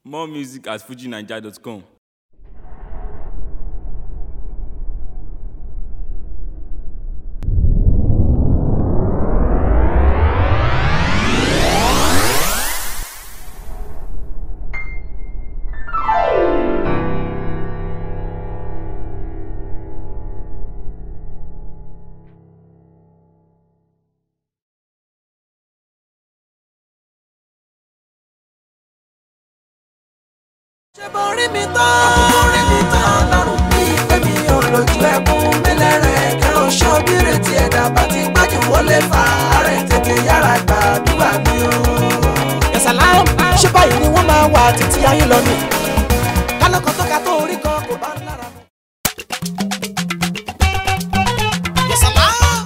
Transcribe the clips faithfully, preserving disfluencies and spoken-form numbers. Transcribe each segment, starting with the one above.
More music at fuji naija dot com. Borí mi tán, borí mi tán lọ́rùn bí èmi ò lójú ẹkún mẹ́lẹ́rẹ̀ kẹ́rọ ṣọ́bìrì tí ẹ̀dá bá ti gbájú wọlé fa rẹ̀ tètè yára gbàdúrà mi o. Ẹ̀sàlám ṣé báyìí ni wọ́n máa wà títí ayé lọ ni kálọ́kọ̀ tó ka tó orí kan kò bá ń lára mu. Ẹ̀sàlám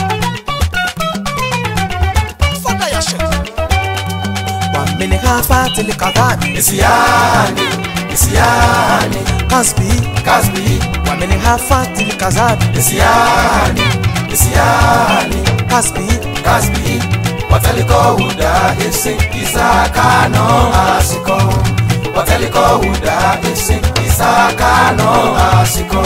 fọ́dà yàṣẹ̀. Wà mí ní ká fà tìlí kàdá mi. Isiani, Isiani, Kasbi, Kasbi, wameni hafatili kazabi. Isiani, Isiani, Kasbi, Kasbi, wataliko huda isi isakano asiko. Wataliko huda isi isakano asiko.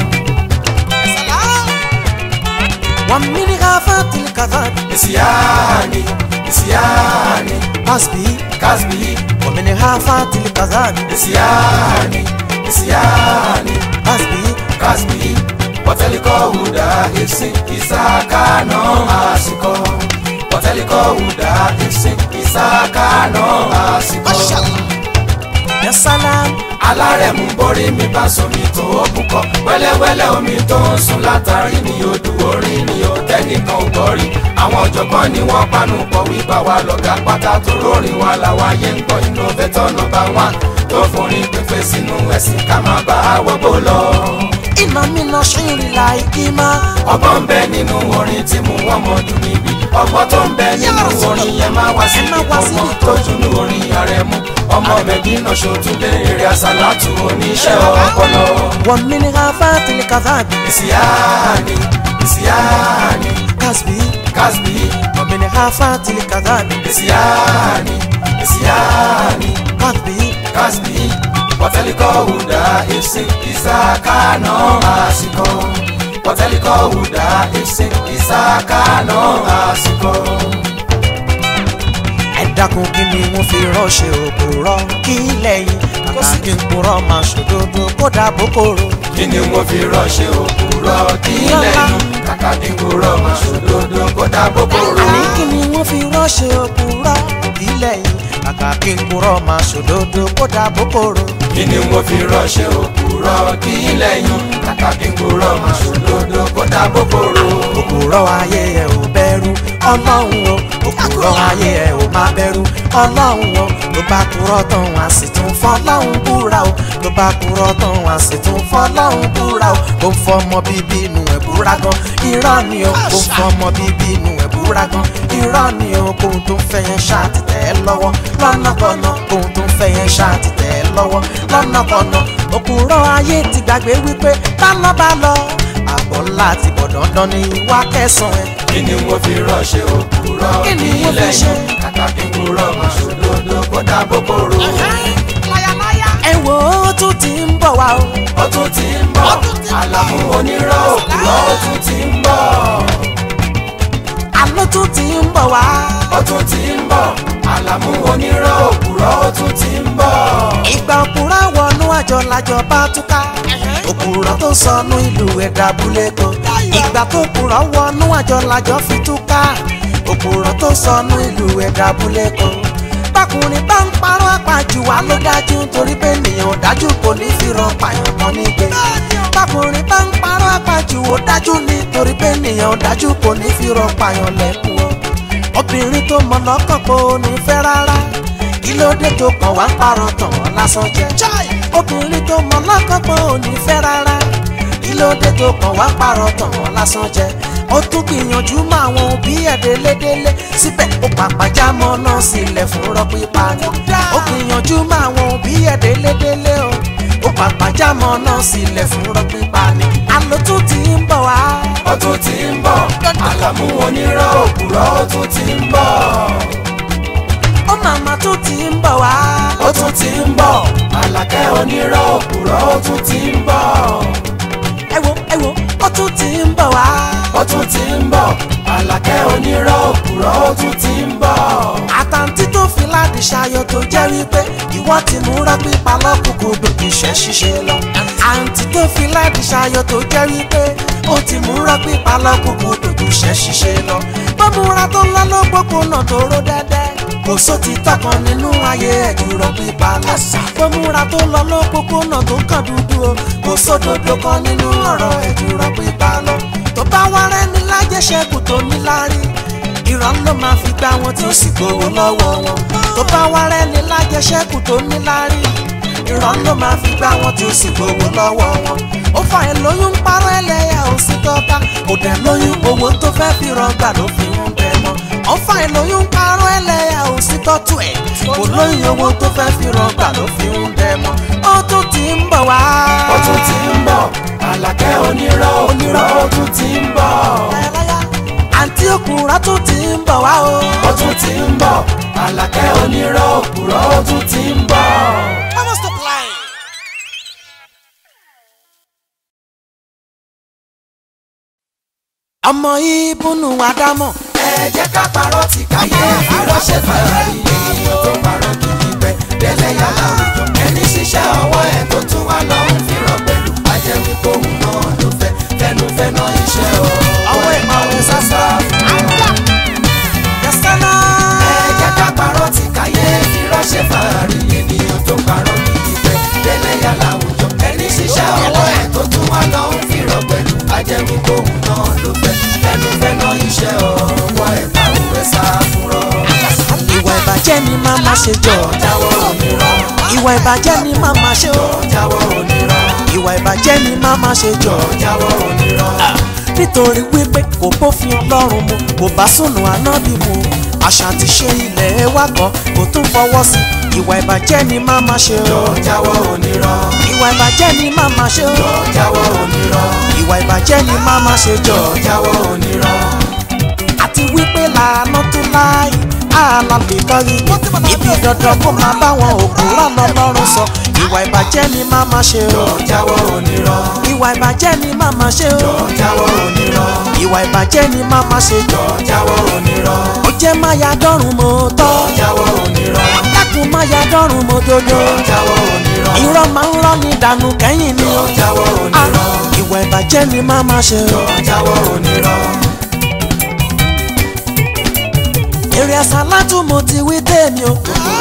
wameni hafatili kazabi. Isiani, Isiani, Kasbi, Kasbi, wameni hafatili kazabi. Isiani, Isiani, Kasbi, Kasbi, wataliko huda isi isakano asiko. Wataliko huda isi isakano asiko. ya salam. Alárẹ̀mú borí mi bá somi tó bukọ wẹ́lẹ́wẹ́lẹ́ omi tó ń sun látàrí ni odò orin ni ó tẹ́nìkan ò gbọ́rí. Àwọn ọ̀jọ̀gbọ́n ni wọ́n panu pọ̀ wípé wa lọ̀gá pátá tó rórin wa làwáyé ń gbọ́ innovator number one tó forin pèpè sínú ẹ̀sìn ká má bá a wọ́gbó lọ. Iná mi lọ ṣírí láì kí máa. Ọgbọ́n ń bẹ nínú orin tí mú wọn mọ dùn níbi. Ọgbọ́n tó ń bẹ nínú orin yẹn máa wá sí ìkọ̀mọ́ tó jùnú orin Àrẹ̀mú. Ọmọ Mẹ́dínà Ṣótúndé eré àsálàtù oníṣẹ́ ọpọlọ. wameni hafatili kazabi. Isiani, Isiani, Kasbi, Kasbi, wameni hafatili kazabi. Isiani, Isiani, Kasbi, Kasbi, wataliko huda isi isakano asiko. Wataliko huda isi isakano asiko. ẹ̀dákun kí ni wọ́n fi ránṣẹ́ òpùrọ́ kí lẹ́yìn kàkà kí n purọ́ máa ṣòdodo kódà bókòrò. Kí ni wọ́n fi ránṣẹ́ òpùrọ́ kí lẹ́yìn kàkà kí n purọ́ máa ṣòdodo kódà bókòrò. àní kí ni wọ́n fi ránṣẹ́ òpùrọ́ kí lẹ́yìn kàkà kí n purọ́ máa ṣòdodo kódà bókòrò. Kí ni wọ́n fi ránṣẹ́ òpùrọ́ kí lẹ́yìn kàkà kí n purọ́ máa ṣòdodo kódà bókòrò. òpùrọ́ ayé ẹ̀ ò bẹ̀rù ọlọ́run o òpùrọ́ ayé ẹ̀ ò má bẹ̀rù ọlọ́run o ló bá kúrọ́ tán wá sì tún fọlọ́run búra o ló bá kúrọ́ tán wá sì tún fọlọ́run búra o kò fọmọ bíbí inú ẹ̀ búra gan irọ́ ni o kò fọmọ bíbí inú ẹ̀ búra gan irọ́ ni o kóhun tó ń fẹ́ yẹn ṣàtìtẹ̀ ẹ́ lọ́wọ́ lọ́nàkọ̀nà kóhun tó ń fẹ́ yẹn ṣàtìtẹ̀ ẹ́ lọ́wọ́ lọ́nàkọ̀nà òpùrọ́ ayé ti gbàgbé wípé bá lọ́ bá lọ àbọ̀ ńlá ti bọ̀ dandan ní ìwà kẹsàn-án ẹ̀. Kí ni wọ́n fi ránṣẹ́ òpùrọ́ Kí ni kí wọ́n fi ṣe? lẹ́yìn kàkà kí n purọ́ máa ṣòdodo kódà bókòrò. ẹ wo ó tún ti ń bọ̀ wá o. Ó tún ti ń bọ̀ Àlàmú onírọ́ òpùrọ́ ó tún ti ń bọ̀. àló tún ti ń bọ̀ wá. Ó tún ti ń bọ̀ Àlàmú onírọ́ òpùrọ́ ó tún ti ń bọ̀. ìgbà òpùrọ́ wọnú àjọ làjọ bá túká. òpùrọ́ tó sọnù ìlú ẹ̀dá abúlé kan. ìgbà tó òpùrọ́ wọnú àjọ làjọ fi túká. òpùrọ́ tó sọnù ìlú ẹ̀dá abúlé kan. bákùnrin bá ń parọ́ àpàjù wá ló dájú torí pé ènìyàn dájú kò ní fi ràn pààyàn kan nígbè. bákùnrin bá ń parọ́ àpàjù ó dájú nítorí pé ènìyàn dájú kò ní fi ràn pààyàn lẹ́kùn o. obìnrin tó mọ lọ́kàn pé ó ní fẹ́ rárá kí ló dé tó kàn wá ń parọ́ tàn wọ́n lásán jẹ́. obìnrin tó mọ lọ́kàn pé ó ní fẹ́ rárá kí ló dé tó kàn wá ń parọ́ tàn wọ́n lásán jẹ́. ó tún gbìyànjú mọ àwọn òbí ẹ̀ délédélé síbẹ̀ ó pàpàjá mọ́ náà sílẹ̀ fún rọ́pípa ni. ó gbìyànjú mọ àwọn òbí ẹ̀ délédélé o ó pàpàjá mọ́ náà sílẹ̀ fún rọ́pípa ni. àló tún ti ń bọ̀ wá. Ó tún ti ń bọ̀ Àlàmú onírọ́ òpùrọ́ ó tún ti ń bọ̀. ó màmá tún ti ń bọ̀ wá. ó tún ti ń bọ̀ Àlàkẹ́ onírọ́ òpùrọ́ ó tún ti ń bọ̀. ẹ wo ẹ wo ó tún ti ń bọ̀ wá. ó tún ti ń bọ̀ Àlàkẹ́ onírọ́ òpùrọ́ ó tún ti ń bọ̀. àtàntí tó fi láti ṣayọ tó jẹ́ wípé ìwọ ti múra pípa lọ́kùnkùn dùn iṣẹ́ ṣíṣe lọ. àǹtí tó fi láti ṣayọ tó jẹ́ wípé ó ti múra pípa lọ́kùnkùn dùn iṣẹ́ ṣíṣe lọ. bó múra tó ń lọ lópòpónà tó ró dẹ́dẹ́ kò sóti tọkàn nínú ayé ẹ̀dùrọ̀ pípa lọ. bó múra tó ń lọ lópòpónà tó kàn dúdú o kò sódodo kan nínú ọ̀rọ̀ ẹ̀dùrọ̀ pípa lọ. tó bá wá rẹ́ni lájẹṣẹ́kù tó ní láárí ìran ló máa fi gbá wọn tí ó sì gbowó lọ́wọ́ wọn. tó bá wá rẹ́ni lájẹṣẹ́kù tó ní láárí ìran ló máa fi gbá wọn tí ó sì gbowó lọ́wọ́ wọn. ó fa ẹ̀ lóyún ń parọ́ ẹlẹ́yà ó sì tọ́ka kò dẹ̀ lóyún owó tó fẹ́ fi rọgbà ló fi ń bẹ̀ mọ́. ó fa ẹ̀ lóyún ń parọ́ ẹlẹ́yà ó sì tọ́tù ẹ̀ kò lóyún owó tó fẹ́ fi rọgbà ló fi ń bẹ̀ mọ́. ó tún ti ń bọ̀ wá. ó tún ti ń bọ̀ Àlàkẹ́ onírọ́ onírọ́ ó tún ti ń bọ̀. àǹtí òkúra tún ti ń bọ̀ wá o. ó tún ti ń bọ̀ Àlàkẹ́ onírọ́ òpùrọ́ ó tún ti ń bọ̀. ọmọ ìbùnú àdámọ̀. ẹ jẹ́ ká parọ́ tí káyé ìránṣẹ́ fàárí ènìyàn tó parọ́ kìí pẹ́ délé yàrá àwùjọ ẹni ṣiṣẹ́ ọwọ́ ẹ̀ tó tún wá lọ́hùn fìràn pẹ̀lú ajẹ́ wípé òun náà ló fẹ́ fẹnufẹ́nà iṣẹ́ o. ọwọ́ ẹ̀ máa wọ sásá yasana. ẹ jẹ́ ká parọ́ tí káyé ìránṣẹ́ fàárí ènìyàn tó parọ́ kìí pẹ́ délé yàrá àwùjọ ẹni ṣiṣẹ́ ọwọ́ ẹ̀ tó tún wá lọ́hùn fìràn pẹ̀lú ajẹ́ wípé òun náà ló fẹ́ fẹnufẹ́nà iṣẹ́ ọwọ́ ẹ̀ táwọn ẹ̀ sá fúnrọ́. ìwà ìbàjẹ́ ni máa ma ṣe jọ. jáwọ́ onírọ́. ìwà ìbàjẹ́ ni máa ma ṣe o. jáwọ́ onírọ́. ìwà ìbàjẹ́ ni máa ma ṣe jọ. jáwọ́ onírọ́. nítorí wípé kò bófin Ọlọ́run mu kò bá sùnù ànábì mu àṣà àti ṣe ilẹ̀ wa kan kò tún fọwọ́ sí. ìwà ìbàjẹ́ ni máa ma ṣe o. jáwọ́ onírọ́. ìwà ìbàjẹ́ ni máa ma ṣe o. jáwọ́ onírọ́. ìwà ìbàjẹ́ ni máa ma ṣe jọ. jáwọ́ onírọ́. àti wípé làánú tún láì àlà lè kọrí ibi dandan kó máa bá wọn òkú lọ́nà lọ́rùn sọ. ìwà ìbàjẹ́ ni máa ma ṣe o. jáwọ́ onírọ́. ìwà ìbàjẹ́ ni máa ma ṣe o. jáwọ́ onírọ́. ìwà ìbàjẹ́ ni máa ma ṣe jọ. jáwọ́ onírọ́. ó jẹ́ má ya dọ́rùn mo tọ́. jáwọ́ onírọ́. dákun má ya dọ́rùn mo dodo. jáwọ́ onírọ́. irọ́ máa ń rọ́ ní dànù kẹ́yìn ni o. jáwọ́ onírọ́. ìwà ìbàjẹ́ ni máa ma ṣe o. jáwọ́ onírọ́. èrè àsálátù mo ti wí tèmi o.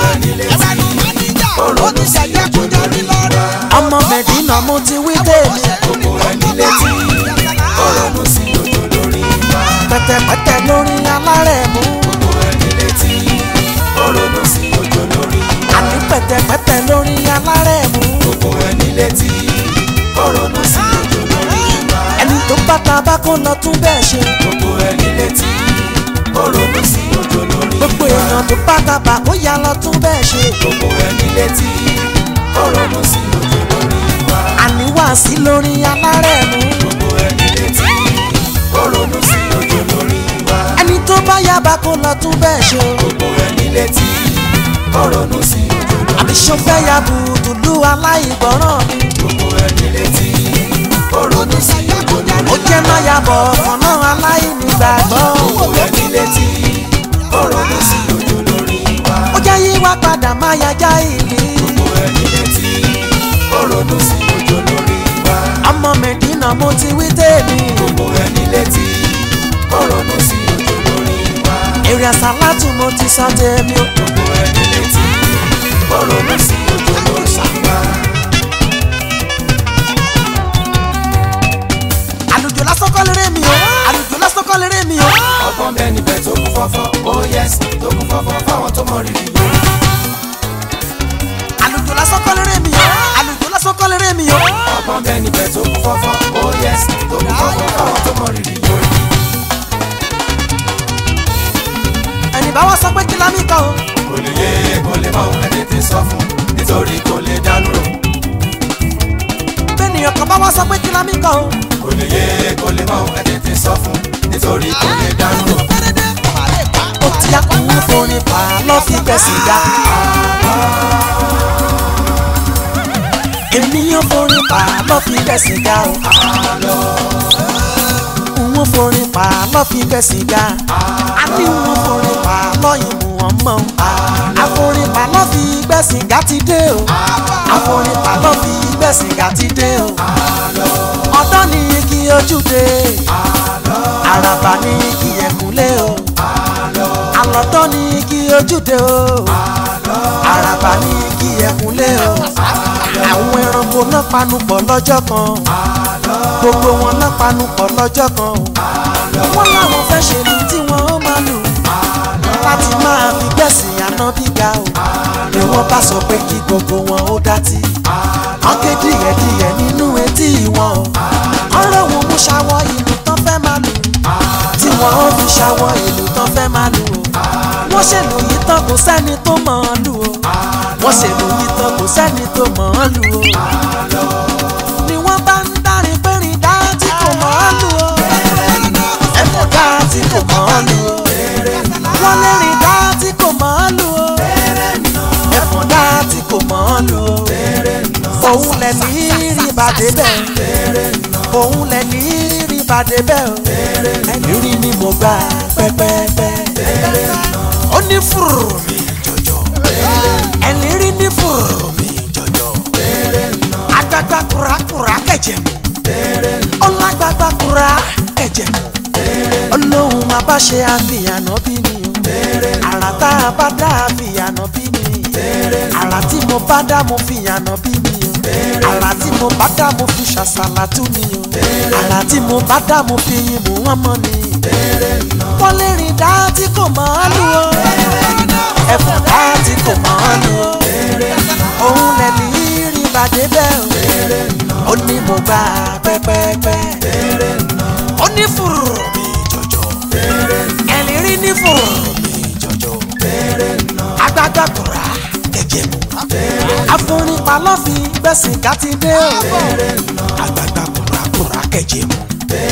Olódù sí ojú lórí wa. ọmọ Mẹ̀dínà mo ti wí tèmi. Gbogbo ẹni létí. Olódù sí ojú lórí wa. pẹ̀tẹ̀pẹ̀tẹ̀ lórí alárẹ̀mú. Gbogbo ẹni létí. Olódù sí ojú lórí wa. àní pẹ̀tẹ̀pẹ̀tẹ̀ lórí alárẹ̀mú. Gbogbo ẹni létí. Olódù sí ojú lórí wa. ẹni tó bá ta bá kó lọ tún bẹ́ẹ̀ ṣe. Gbogbo ẹni létí. Olódù sí ojú lórí wa. gbogbo èèyàn tó bá ta bá kó ya lọ tún bẹ́ẹ̀ ṣe. Gbogbo ẹni létí. Olódù sí ojú lórí wa. àní wá sí lórí alárẹ̀mú. Gbogbo ẹni létí. Olódù sí ojú lórí wa. ẹni tó bá yá bá kó lọ tún bẹ́ẹ̀ ṣe. Gbogbo ẹni létí. Olódù sí ojú lórí wa. àbíṣọ́fẹ́ ya bùdùlù aláìgbọràn mi. Gbogbo ẹni létí. Olódù sí ojú lórí wa. ó jẹ́ má ya bọ̀ ọ̀nà aláìnígbàgbọ́. Gbogbo ẹni létí. Olódù sí ojú lórí wa. ó jẹ́ yíwá padà má ya já ìlú. Gbogbo ẹni létí. Olódù sí ojú lórí wa. ọmọ Mẹ̀dínà mo ti wí tèmi. Gbogbo ẹni létí. Olódù sí ojú lórí wa. èrè àsálátù mo ti sọ tèmi o. Gbogbo ẹni létí. Olódù sí ojú lórí wa. àlùjò lásán kọ́ lérè mi o. àlùjò lásán kọ́ lérè mi o. Ọgbọ́n bẹ́ẹ̀ níbẹ̀ tó kún fọ́fọ́. Oh yes, tó kún fọ́fọ́ fáwọn tó mọ rírì yó. àlùjò lásán kọ́ lérè mi o. àlùjò lásán kọ́ lérè mi o. Ọgbọ́n bẹ́ẹ̀ níbẹ̀ tó kún fọ́fọ́. Oh yes, tó kún fọ́fọ́ fáwọn tó mọ rírì yó. ẹni bá wá sọ pé kí lámì kan o. Kò lè yé kò lè mọ ẹ tètè sọ fún nítorí kò lè dánú rò. bẹ́ẹ̀nìyàn kan bá wá sọ pé kí lámì kan o. Kò lè yé kò lè mọ ẹ tètè sọ fún nítorí kò lè dánú rò. ó ti yá kún forin pa lọ́ fi gbẹ̀sìn ga. èmi yóò forin pa lọ́ fi gbẹ̀sìn ga o. wọ́n forin pa lọ́ fi gbẹ̀sìn ga. a ní wọ́n forin pa lọ́yìn mú wọn mọ́ o. àforin pa lọ́ fi gbẹ̀sìn ga ti dé o. àforin pa lọ́ fi gbẹ̀sìn ga ti dé o. ọ̀dọ́ ni igi ojúde. àràbà ni igi ẹ̀kúnlé o. àlọ́tọ́ ni igi ojúde o. àràbà ni igi ẹ̀kúnlé o. àwọn ẹranko náà panupọ̀ lọ́jọ́ kan. gbogbo wọn náà panupọ̀ lọ́jọ́ kan. wọ́n láwọn fẹ́ ṣe ní tí wọ́n ó máa lù. láti máa fi gbẹ̀sìn ànábì ga o. ni wọ́n bá sọ pé kí gbogbo wọn ó dátì. wọ́n ké díẹ̀díẹ̀ nínú etí wọn o. ọ̀rọ̀ wọn mú ṣàwọ̀ ìlú tán fẹ́ máa lù. tí wọ́n ó fi ṣàwọ̀ ìlú tán fẹ́ máa lù o. wọ́n ṣèlú yìí tán kò sẹ́ni tó mọ̀ ọ́n lù o. wọ́n ṣèlú yìí tán kò sẹ́ni tó mọ̀ ọ́n lù o. ni wọ́n bá ń dárin périn dá tí kò mọ̀ ọ́n lù o. ẹ̀fọ́ dá tí kò mọ̀ ọ́n lù o. wọ́n lẹ́rìn dá tí kò mọ̀ ọ́n lù o. ẹ̀fọ́ dá tí kò mọ̀ ọ́n lù o. òun lẹ̀ ní rí bàdé bẹ́ẹ̀. òun lẹ̀ ní rí bàdé bẹ́ẹ̀ o. ẹ̀ní rí ni mo gbà pẹ́pẹ́pẹ́. ó ní fúrú mi jọjọ. ẹ̀ní rí ní fúrú mi jọjọ. agbagba kurakura kẹ̀jẹ̀ mu. ọlágbagba kura kẹ̀jẹ̀ mu. olóhùn máa bá ṣe àfihàn náà bí mi o. àrà tá a bá dá àfihàn náà bí mi. àrà tí mo bá dá mo fi yànnà bí mi o. àrà tí mo bá dá mo fi ṣàṣàlátú mi o. àrà tí mo bá dá mo fi yin mú wọn mọ ni. wọ́n lè rìn dá tí kò mọ̀ ọ́ lù o. ẹ̀fọ́ dá tí kò mọ̀ ọ́ lù o. òun lẹ̀ ní rí bàdé bẹ́ẹ̀ o. ó ní mo gbà pẹ́pẹ́pẹ́. ó ní fùrù mi jọjọ. ẹ̀lì rí ní fùrù mi jọjọ. agbágbá kura kẹ̀jẹ̀ mu. àfonípa lọ́ fi gbẹ̀sìn ká ti dé o. agbágbá kura kura kẹ̀jẹ̀ mu.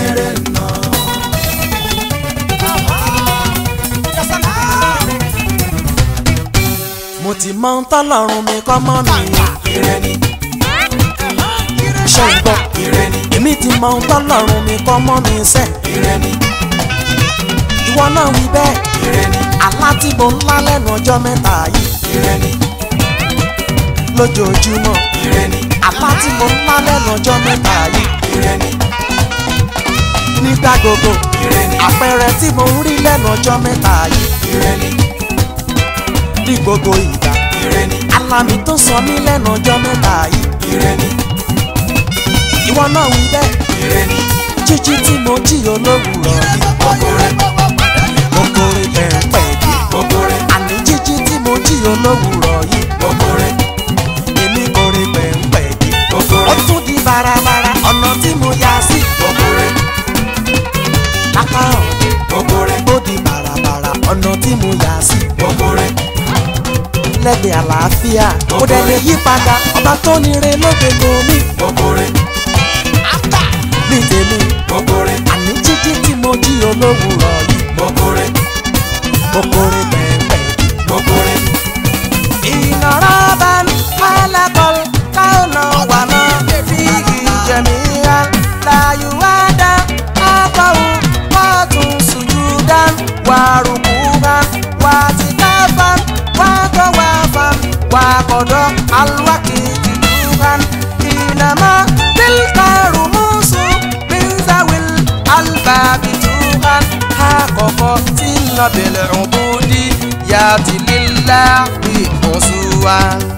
mo ti mọ ń tọ́lọ́run mi kọ́ mọ́ mi. ire ni ṣe ń gbọ́. ire ni èmi ti mọ ń tọ́lọ́run mi kọ́ mọ́ mi sẹ́. ire ni ìwọ náà wí bẹ́ẹ̀. ire ni àlá tí mo ń lá lẹ́nu ọjọ́ mẹ́ta yìí. ire ni lójoojúmọ́. ire ni àlá tí mo ń lá lẹ́nu ọjọ́ mẹ́ta yìí. ire ni nígbà gbogbo. ire ni àpẹẹrẹ tí mo ń rí lẹ́nu ọjọ́ mẹ́ta yìí. ire ni ní gbogbo ìgbà. ire ni àlá mi tó sọ mí lẹ́nu ọjọ́ mẹ́ta yìí. ire ni ìwọ náà wí bẹ́ẹ̀. ire ni jíjí tí mo jí olówùrọ̀ yìí. gbogbo rẹ mo kórè pẹ̀pẹ̀ bí. gbogbo rẹ àní jíjí tí mo jí olówùrọ̀ yìí. gbogbo rẹ èmi kórè pẹ̀pẹ̀ bí. gbogbo ó rẹ tún di barabara ọ̀nà tí mo yà sí. gbogbo rẹ lápá ọ̀dẹ. gbogbo rẹ ó di barabara ọ̀nà tí mo yà sí. gbogbo rẹ lẹ́gbẹ̀ẹ́ àlàáfíà kò dẹ̀ lè yí padà ọba tó nire lóde gomi. gbogbo rẹ ní tèmi gbogbo rẹ àní jíjí tí mo jí olówùrọ̀ yìí. gbogbo rẹ mo kórè pẹ̀pẹ̀ bí. gbogbo rẹ ìnara bá ní alákọ̀ọ́ káwọn wà náà fi ìjẹ̀míyà láyù wá dá àtọ̀wù wọ́n tún sùjú dá wàrúkú bá wà tí ká bá wà tó wà bá wà kọ̀dọ̀ alùwàkì jìlú bá ìnàmá tìlkà rùmùsù bíńsàwìl albàbí tùbá àkọ́kọ́ tí ń lọ bẹ̀rẹ̀ ọ̀bùdí yàtì lílá ìkọ̀sùwà.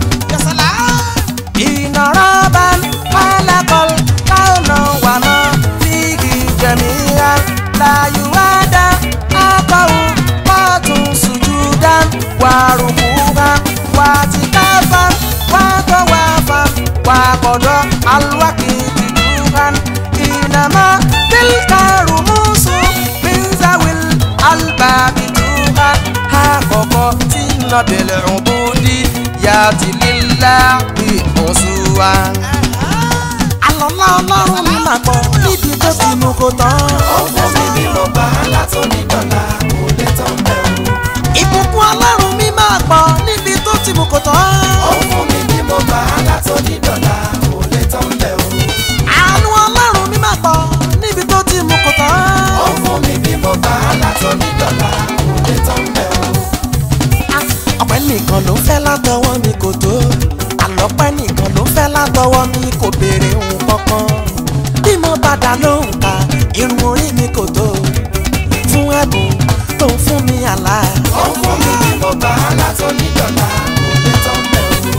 ìnara bá ní alákọ̀ọ́ káwọn wà náà fi ìjẹ̀míyà láyù wá dá àtọ̀wù wọ́n tún sùjú dá wàrúkú bá wà tí ká bá wà tó wà bá wà kọ̀dọ̀ alùwàkì jìlú bá ìnàmá tìlkà rùmùsù bíńsàwìl albàbí tùbá àkọ́kọ́ tí ń lọ bẹ̀rẹ̀ ọ̀bùdí yàtì lílá ìkọ̀sùwà. àlọ́lá ọlọ́run mi máa pọ̀ níbi tó ti mú kó tán. ọ̀pọ̀ mi ni mo bá látọ̀ ní dọ́là kò lè tán bẹ́ẹ̀ o. ọlọ́run mi máa pọ̀ níbi tó ti mú kò tán. ó fún mi bí mo bá a látọ̀ ní dọ̀là kò lè tán bẹ́ẹ̀ o. àánú ọlọ́run mi máa pọ̀ níbi tó ti mú kò tán. ó fún mi bí mo bá a látọ̀ ní dọ̀là kò lè tán bẹ́ẹ̀ o. ọpẹ́ nìkan ló ń fẹ́ látọwọ́ mi kò tó. àlọ́pẹ́ nìkan ló ń fẹ́ látọwọ́ mi kò béèrè ohun kankan. bí mo bá dá lóhùn ká irun orí mi kò tó. fún ẹ̀bùn tó ń fún mi àlá. ó fún mi bí mo bá a látọ̀ ní dọ̀là kò lè tán bẹ́ẹ̀ o.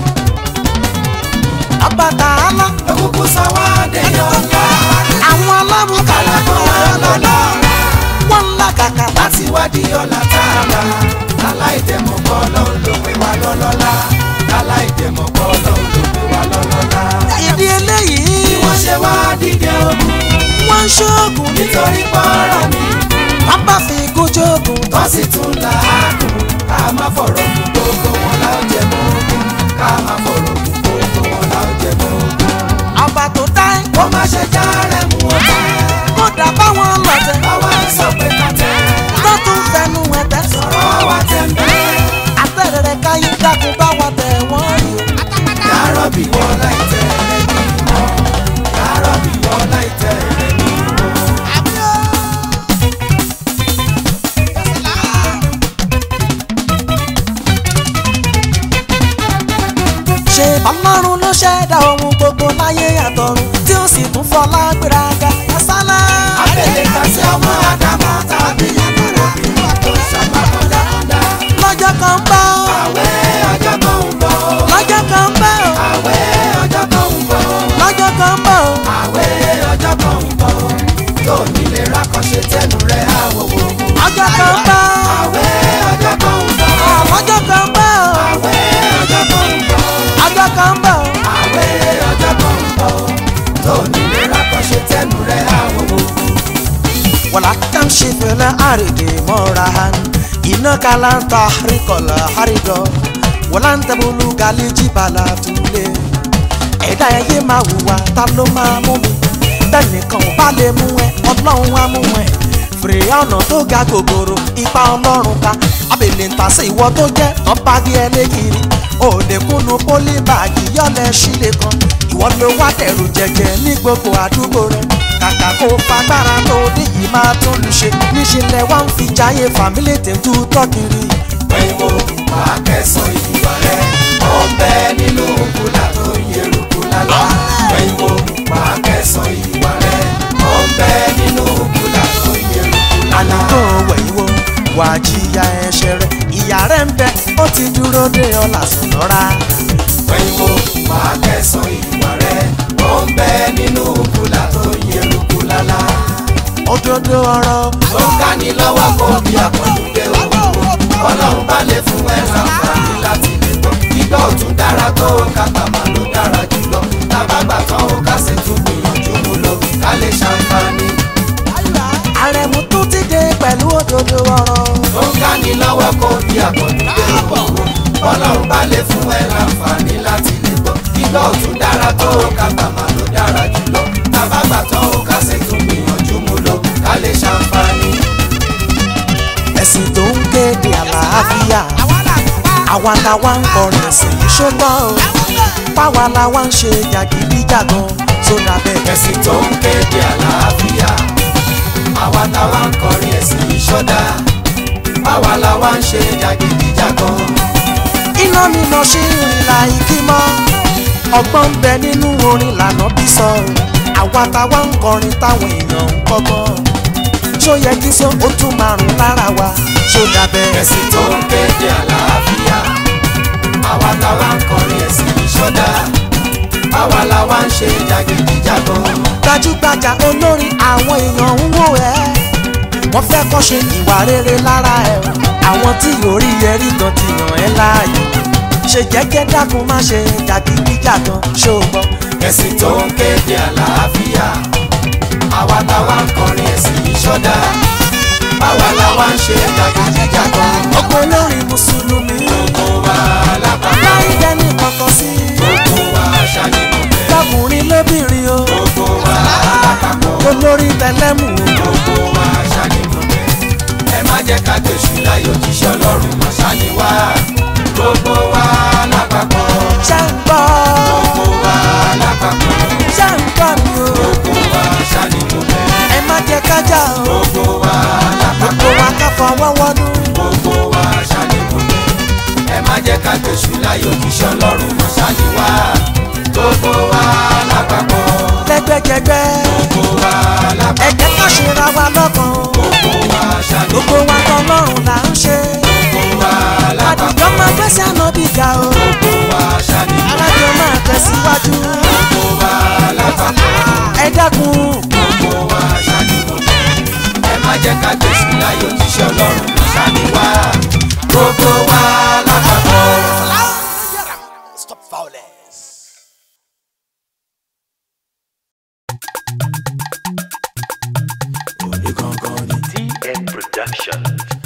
àbàtà àlá. òkùnkùn sọ wá dé yọ̀ọ̀la. àwọn alábùkálà kàlà kan wá lọ́la. wọ́n ńlá kàkà láti wádìí ọ̀la tààrà. láláìdẹ̀mọ̀ kọ́ lọ́hùn ló pè wá lọ́lọ́lá. láláìdẹ̀mọ̀ kọ́ lọ́hùn ló pè wá lọ́lọ́lá. ìdí eléyìí. bí wọ́n ṣe wá dìde ogun. wọ́n ń ṣoògùn nítorí pọ́nrọ́ mi. wọ́n bá fi ikú jóògùn. wọ́n sì tún làágùn. ká má fọ̀rọ̀ kù gbogbo wọn láòjẹ́ mọ́ ogun. ká má fọ̀rọ̀ kù gbogbo wọn láòjẹ́ mọ́ ogun. ọba tó dá ẹ. kó má ṣe já rẹ̀ mú ọ̀tá. kódà báwọn lọ̀tẹ̀. báwa ń sọ pé kàtẹ́. tó tún fẹnu ẹ̀tẹ́. sọ̀rọ̀ wa tẹ̀ ń bẹ́ẹ̀. àtẹ̀rẹ̀rẹ̀ káyé dákun bá wa tẹ̀ wọ́n rí o. yàrá bí wọ́n láì tẹ̀ rẹ̀ mímọ́. yàrá bí wọ́n láì tẹ̀ rẹ̀ mímọ́. ṣe ọlọ́run ló ṣẹ̀dá ohun gbogbo láyé àtọ̀run tí ó sì tún fọlá gbéraga yasálà. abẹ́lé kàṣí ọmọ àdámọ́ tàbí obìnrin tó ṣàpapọ̀ dáadáa. lọ́jọ́ kan ń bọ̀. àwẹ̀ ọjọ́ kan ń bọ̀. lọ́jọ́ kan ń bọ̀. àwẹ̀ ọjọ́ kan ń bọ̀. lọ́jọ́ kan ń bọ̀. àwẹ̀ ọjọ́ kan ń bọ̀. tó nílé rakọ̀ṣe tẹnu rẹ̀ àwòwò. ọjọ́ kan ń bọ̀. àwẹ̀ ọjọ́ kan ń bọ̀. lọ́jọ́ kan ń bọ̀. àwẹ̀ ọjọ́ kan ń bọ̀. ọjọ́ kan ń bọ̀. àwẹ̀ ọjọ́ kan ń bọ̀. tó nílé rakọ̀ṣe tẹnu rẹ̀ àwòwò. ولا تمشي في الأرض مرحا إنك لن تحرق الأرض ولن تبلغ الجبال طولا. ẹ̀dá ẹyẹ máa hùwà ta ló máa mú mi tẹnìkan ò bá lè mú ẹ ọlọ́run á mú ẹ. fèrè ọ̀nà tó ga gògòrò ipa ọlọ́run ká abèlè ń ta sí ìwọ tó jẹ́ tán bá gé ẹ lékiri. òdekùnú pólí báàgì yọlẹ̀ sílẹ̀ kan ìwọ ló wá dẹ̀rù jẹjẹ ní gbogbo àdúgbò rẹ. kàkà kó fagbára tó dé yìí máa tún lù ṣe níṣẹ́ lẹ wá ń fi jáyé fàmílì tètú tọ́kiri. pẹ̀lú wàá kẹsàn-án ìwà rẹ̀ ó ń bẹ nínú kúlà tó ń yẹrù kúlà lá. pẹ̀lú wàá kẹsàn-án ìwà rẹ̀ ó ń bẹ nínú kúlà tó ń yẹrù kúlà lá. àlùkò wẹ̀yìnwó wà á jìyà ẹ̀ṣẹ̀ rẹ̀ ìyà rẹ̀ ń bẹ ó ti dúró dé ọ̀là sùn lọ́ra. pẹ̀lú wàá kẹsàn-án ìwà rẹ̀ ó ń bẹ nínú kúlà tó ń yẹrù kúlà lá. òdodo ọ̀rọ̀ ó ń ká ní lọ́wọ́ kó bí àpọ̀jùdé owó. ọlọ́run bá lè fún ẹ láǹfààní láti lè gbọ́. ìgbà òtún dára tó kápá máa ló dára jùlọ. tábàgbà tán ó ká sì tún gbìyànjú mú lọ ká lè ṣàǹfààní. àrẹ̀mú tó ti dé pẹ̀lú òdodo ọ̀rọ̀. ó ń ká ní lọ́wọ́ kó bí àpọ̀jùdé owó. ọlọ́run bá lè fún ẹ láǹfààní láti lè gbọ́. ìgbà òtún dára tó kápá máa ló dára jùlọ. tábàgbà tán ó ká sì tún gbìyànjú mú lọ ká lè ṣàǹfààní. ẹ̀sìn tó ń kéde àlàáfíà àwa làwa ń kọrin ẹ̀sìn yìí ṣùgbọ́n o báwa làwa ń ṣe jàgídíjàgan sódà bẹ́ẹ̀. ẹ̀sìn tó ń kéde àlàáfíà àwa làwa ń kọrin ẹ̀sìn ìṣọ́dá àwa làwa ń ṣe jàgídíjàgan. iná mímọ ṣe ìrìnlá ikí mọ́ ọgbọ́n ń bẹ nínú orin lànà bí sọ àwa táwa ń kọrin táwọn èèyàn ń kọ́gbọ́n ṣó yẹ kí sọ ó tún márùn lára wa ṣó dàbẹ́. ẹ̀sìn tó ń kéde àlàáfíà àwa làwa ń kọrin ẹ̀sìn ìṣọ́dá àwa làwa ń ṣe jàgídíjàgan. gbajúgbajà olórin àwọn èèyàn ń wò ẹ́ wọ́n fẹ́ kọ́ ṣe ìwà rere lára ẹ̀ àwọn tí orí ẹ̀rí gan ti yàn ẹ́ láàyò ṣe jẹ́jẹ́ dákun má ṣe jàgídíjàgan ṣó gbọ́. ẹ̀sìn tó ń kéde àlàáfíà àwa làwa ń kọrin ẹ̀sìn ìṣọ́dá àwa làwa ń ṣe jàgídíjàgan. ọ̀pọ̀ olórin mùsùlùmí gbogbo wa lápapọ̀ láì dẹ́ni kankan sí gbogbo wa ṣàlìmọ̀fẹ́. lọ́kùnrin lóbìnrin o gbogbo wa lápapọ̀ olórí tẹlẹ́mù o gbogbo wa ṣàlìmọ̀fẹ́. ẹ má jẹ́ ká gbèsù láyé òjíṣẹ́ ọlọ́run màṣáni wá gbogbo wa lápapọ̀. ṣé ń gbọ́ gbogbo wa lápapọ̀. ṣé ń gbọ́ mi o gbogbo wa ṣáni mo bẹ̀. ẹ má jẹ́ ká jà o gbogbo wa lápapọ̀. gbogbo wa ká fọwọ́ wọnú. gbogbo wa ṣáni mo bẹ̀. ẹ má jẹ́ ká gbèsù láyé òjíṣẹ́ ọlọ́run màṣáni wá gbogbo wa lápapọ̀. lẹ́gbẹ́jẹgbẹ́ gbogbo wa lápapọ̀. ẹ jẹ́ ká ṣera wa lọ́kàn o gbogbo wa ṣáni mo bẹ̀. gbogbo wa tọ́lọ́run là ń ṣe. gbogbo wa lápapọ̀. àdìjọ́ máa gbẹ́sẹ̀ ànábì ga o gbogbo wa ṣáni mo bẹ̀. alájọ máa tẹ̀síwájú. gbogbo wa lápapọ̀. ẹ dákun gbogbo wa ṣáni mo bẹ̀. ẹ má jẹ́ ká gbèsù láyé òjíṣẹ́ ọlọ́run màṣáni wá gbogbo wa lápapọ̀. Stop violence. T N Production.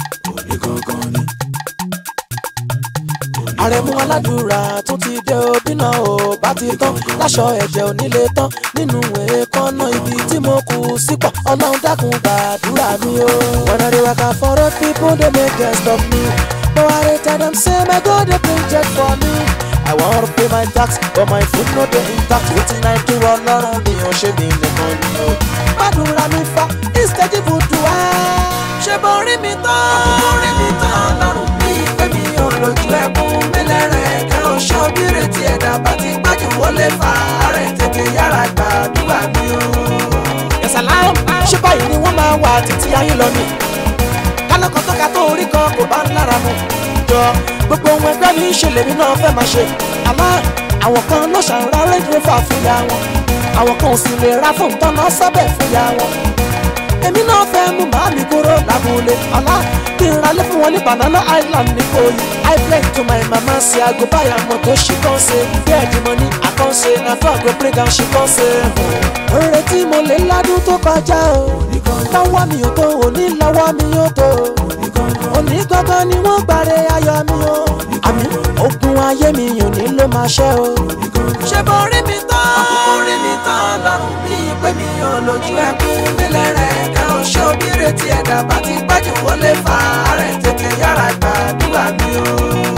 àrẹ̀mú aládùúrà tún ti dé obìnà ò bá ti tán láṣọ ẹ̀jẹ̀ onílé tán nínú èékánná ibi tí mo kù sípò ọlọ́run dákun gbàdúrà mi o. when I dey waka for road people dey make them stop me but I dey tell them say my God dey bring check for me. I wan to pay my tax but my food no dey intact wetin I do ọlọ́run mi ò ṣe mí nìkan ni o. gbàdúrà mi fa ìsẹ́jì bùdù wá. ṣé mo rí mi tán mo rí mi tán lọ́rùn mi pé mi ò lójú ẹkún mẹ́lẹ́rẹ̀ kẹ́rọ ṣọ́bìrì tí ẹ̀dá bá ti gbájú wọlé fa rẹ̀ tètè yára gbàdúrà mi o. ẹ̀sàlám ṣé báyìí ni wọ́n máa wà títí ayé lọ ni kálọ́kọ̀ tó ka tó orí kan kò bá ń lára mu jọ gbogbo ohun ẹgbẹ́ mi ṣe lèmi náà fẹ́ máa ṣe àmọ́ àwọn kan ló ṣàǹrà rẹ́dírófà fúnya wọn àwọn kan ò sì lè ra fún tọ́nà sábẹ̀ fúnya wọn èmi náà fẹ́ mú màámi kúrò lábúlé ọ̀la kí n ralé fún wọn ní Banana Island ní Ìkòyí I pray to my mama say I go buy am motor she come say where the money I come say na so I go bring am she come say. oore tí mo lè ládùn tó kọjá o lọ́wọ́ mi ò tó òní lọ́wọ́ mi ò tó òní gangan ni wọ́n gbàre ayọ̀ mi o àmì ogun ayé mi ò ní ló máa ṣẹ́ o. ṣé mo rí mi tán mo rí mi tán lọ́rùn mi pé mi ò lójú ẹkún mílẹ̀rẹ̀ kẹ́rọ ṣọ́bìrì tí ẹ̀dá bá ti gbájú wọlé fa rẹ̀ tètè yára gbàdúrà mi o.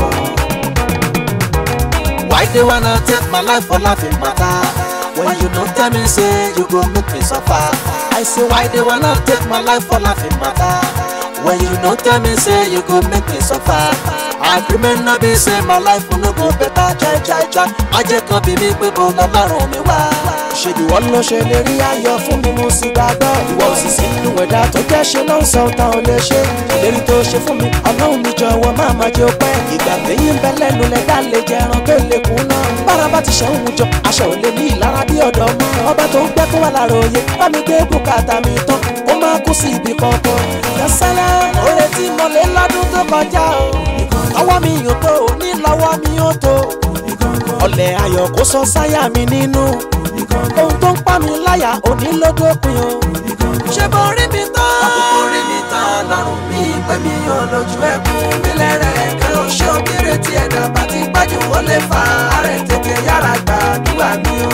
Why they wanna take my life for laughing matter when you don't tell me say you go make me suffer? I say why they wanna take my life for laughing matter when you don't tell me say you go make me suffer? Agreement no be say my life no go better jai jai jai ajẹ́ kan bí mi pé bó lọ́lọ́run mi wá. ṣèbí wọ́n ló ṣe lè rí ayọ̀ fún mi mo sì gbàgbọ́ ìwọ sì sí inú ẹ̀dá tó jẹ́ ṣe ló ń sọ tán ò lè ṣe ìlérí tó ṣe fún mi ọlọ́run mi jọ̀wọ́ má má jẹ́ pẹ́ ìgbà téyín bẹ́ lẹ́nu lẹ́dá lè jẹran pé lè kún náà bára bá ti ṣe ń wùjọ aṣọ ò lè ní ìlara bí ọ̀dọ́ mọ́ ọba tó ń gbẹ́ kó wà láròyé bá mi gbé bùkátà mi tán ó máa kú sí ibì kankan yasala oore tí mo lè lọ́dún tó kọjá o ọwọ́ mi yóò tó ní lọ́wọ́ mi yóò tó ọ̀lẹ̀ ayọ̀ kó sọ sáyà mi nínú ohun tó ń pa mi láyà òní ló dópin o. ṣé mo rí mi tán mo rí mi tán lọ́rùn mi pé mi ò lójú ẹkún mílẹ̀rẹ̀ kẹ́rọ ṣọ́bìrì tí ẹ̀dá bá ti gbájú wọlé fa rẹ̀ tètè yára gbàdúrà mi o.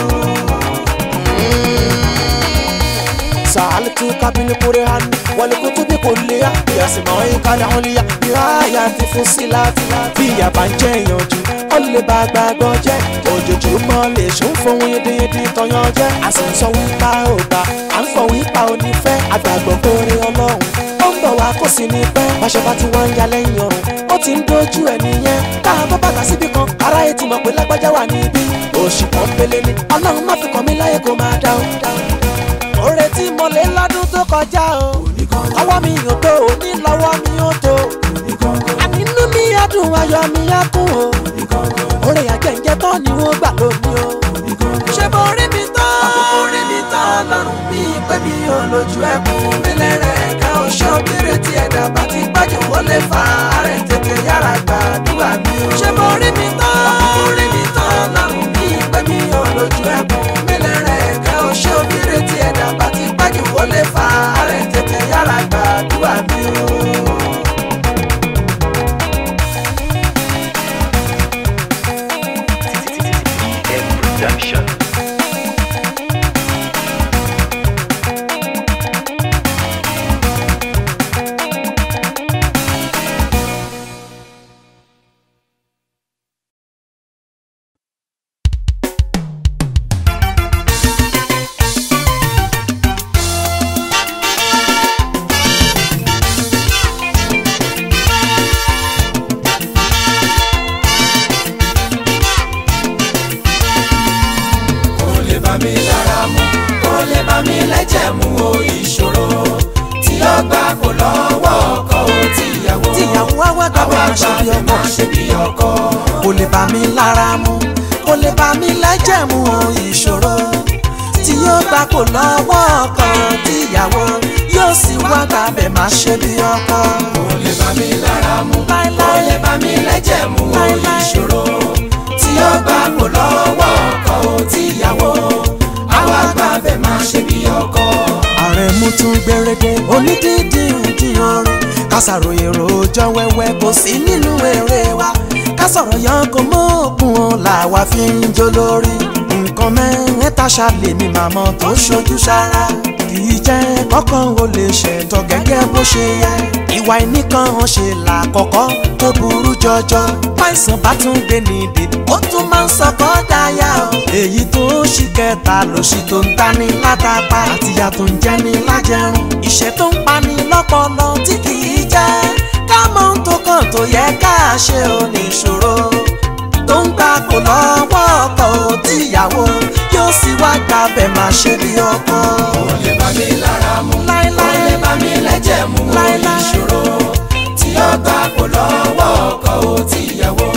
سألتك بالقرآن والكتب كلها بأسمائك العليا بآيات فصلت bí a bá ń jẹ́ ìyànjú ó lè bá gbàgbọ́ jẹ́ ojoojúmọ́ lè ṣùn fún yídíyídí tọyán jẹ́ a sì ń sọ wípa ò gbà à ń fọ wípa ò ní fẹ́ àgbàgbọ́ kórè ọlọ́run ó ń bọ̀ wá kó sì ní pẹ́ báṣọ bá ti wọ́n ń ya lẹ́yìn ọ̀run ó ti ń dojú ẹ̀ nìyẹn tá a bọ́ bàtà síbi kan aráyé ti mọ̀ pé lágbájá wà níbí oṣù kan pélé ni ọlọ́run má fi kàn mí láyé kó máa dá o. oore tí mo lè lọ́dún tó kọjá o ọwọ́ mi yóò tó o ní lọ́wọ́ mi yóò tó àní inú mi á dùn ayọ̀ mi á kún o oore àjẹǹjẹ tán ni wọ́n gbà lónìí o. ṣé mo rí mi tán mo rí mi tán lọ́rùn mi pé mi ò lójú ẹkún mílẹ̀rẹ̀ ká o ṣọ́bìrì tí ẹ̀dá bá ti gbájú wọlé fa rẹ̀ tètè yára gbàdúrà mi o. ṣé mo rí mi tán mo rí mi tán lọ́rùn mi pé mi ò lójú ẹkún mílẹ̀rẹ̀ ká o ṣọ́bìrì tí ẹ̀dá bá ti gbájú wọlé fa rẹ̀ tètè yára gbàdúrà mi o. T N Production. mi lára mu kò lè bá mi lẹ́jẹ̀ mu o ìṣòro tí ó gbà kó lọ́wọ́ ọkọ o tíyàwó tíyàwó àwa gbàgbé máa ṣe bí ọkọ kò lè bá mi lára mu kò lè bá mi lẹ́jẹ̀ mu o ìṣòro tí ó gbà kó lọ́wọ́ ọkọ tíyàwó yóò sì wá gbàgbé máa ṣe bí ọkọ. kò lè bá mi lára mu kò lè bá mi lẹ́jẹ̀ mu o ìṣòro tí ó gbà kó lọ́wọ́ ọkọ o tíyàwó àwa gbàgbé máa ṣe bí ọkọ. Àrẹ̀mú tún gbèrèdè onídìídì ìdí orin kásàròyé rojọ́ wẹ́wẹ́ kò sí nínú eré wa kásọ̀rọ̀ yan kò mọ́ òkun o làwa fi ń jó lórí nǹkan mẹ́ta ṣàlè mi màmá tó ṣojú sára kì í jẹ́ kọ́kàn ó lè ṣètò gẹ́gẹ́ bó ṣe yẹ ìwà ìníkan ṣe làkọ́kọ́ tó burú jọjọ páìsàn bá tún gbé nídìí ó tún máa ń sọkọ́ dáyà o èyí tó ṣì kẹta lòṣì tó ń tani látàpá àtìyà tó ń jẹni lájẹrun ìṣẹ́ tó ń pani lọ́pọlọ tí kì í jẹ́ ká mọ ohun tó kàn tó yẹ ká ṣe ò ní ìṣòro tó ń gbà kó lọ́wọ́ ọkọ tíyàwó yóò sì wá gbàbẹ̀ máa ṣe bí ọkọ. kò lè bá mi lára mu kò lè bá mi lẹ́jẹ̀ mu o ìṣòro tí ó gbà kó lọ́wọ́ ọkọ tíyàwó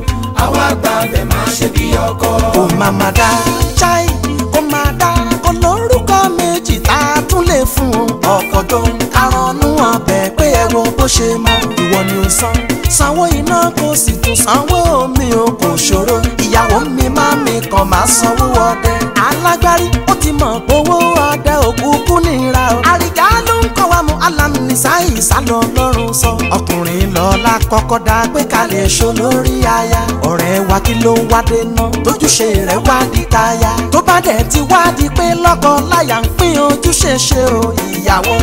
àwa gbàbẹ̀ máa ṣe bí ọkọ. kò má má dá chai kò má dá olórúkọ méjì tá a tún lè fún ọkọ tó ń karọ́nù ọbẹ̀ pé ẹ wo bó ṣe mọ ìwọ ni ó san sanwó iná kò sì tún sanwó omi o kò ṣòro ìyàwó mi máa mi kàn máa sanwó ọdẹ alágbárí ó ti mọ̀ owó ọdẹ òkúkú nira o àríjà ló ń kọ́ wa mú alámísà ìsálọ lọ́rùn sọ ọkùnrin lọ́la kọ́kọ́ dá pé ká lè ṣó lórí aya ọ̀rẹ́ wa kí ló wá dé ná tójúṣe rẹ̀ wá di táyà tó bá dẹ̀ ti wá di pé lọ́kọ láyà ń pín ojúṣe ṣe o ìyàwó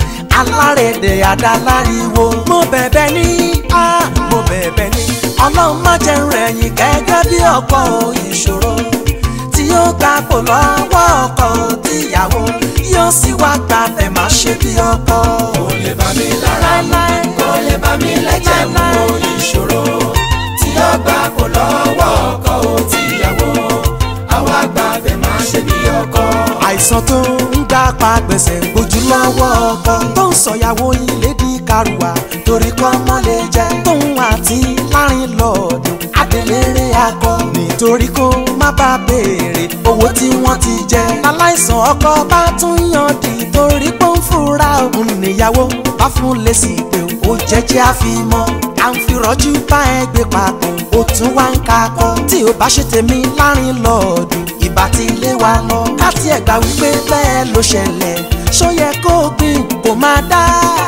alárédè àdáláriwo mo bẹ̀bẹ̀ ní á mo bẹ̀bẹ̀ ní ọlọ́run má jẹ́ rẹ̀yìn gẹ́gẹ́ bí ọkọ ìṣòro tí yóò gbà kó lọ́wọ́ ọkọ tíyàwó yóò sì wá gbàbẹ̀ má ṣe bí ọkọ. kò lè bá mi lára mu kò lè bá mi lẹ́jẹ̀ mu o ìṣòro tí yóò gbà kó lọ́wọ́ ọkọ tíyàwó àwa gbàbẹ̀ má ṣe bí ọkọ. àìsàn tó ń gbà pa gbèsè gbójú lọ́wọ́ ọkọ tó ń sọ̀yàwó ilé di kárùwà torí kọ́ mọ́ lè jẹ́ tóun àti láàrin lọ́ọ̀dún adéléré akọ nítorí kó má bá béèrè owó tí wọ́n ti jẹ aláìsàn ọkọ bá tún yàn dì torí pé ń fura òun níyàwó bá fún lèsì pé ó jẹ́jẹ́ àfimọ́ à ń fi rọ́jú bá ẹgbẹ́ papọ̀ ó tún wá ń kakọ́ tí ó bá ṣe tèmi láàrin lọ́ọ̀dún ìbá ti lé wa lọ ká tiẹ̀ gbà wípé bẹ́ẹ̀ ló ṣẹlẹ̀ ṣó yẹ kó gbìn kó máa dá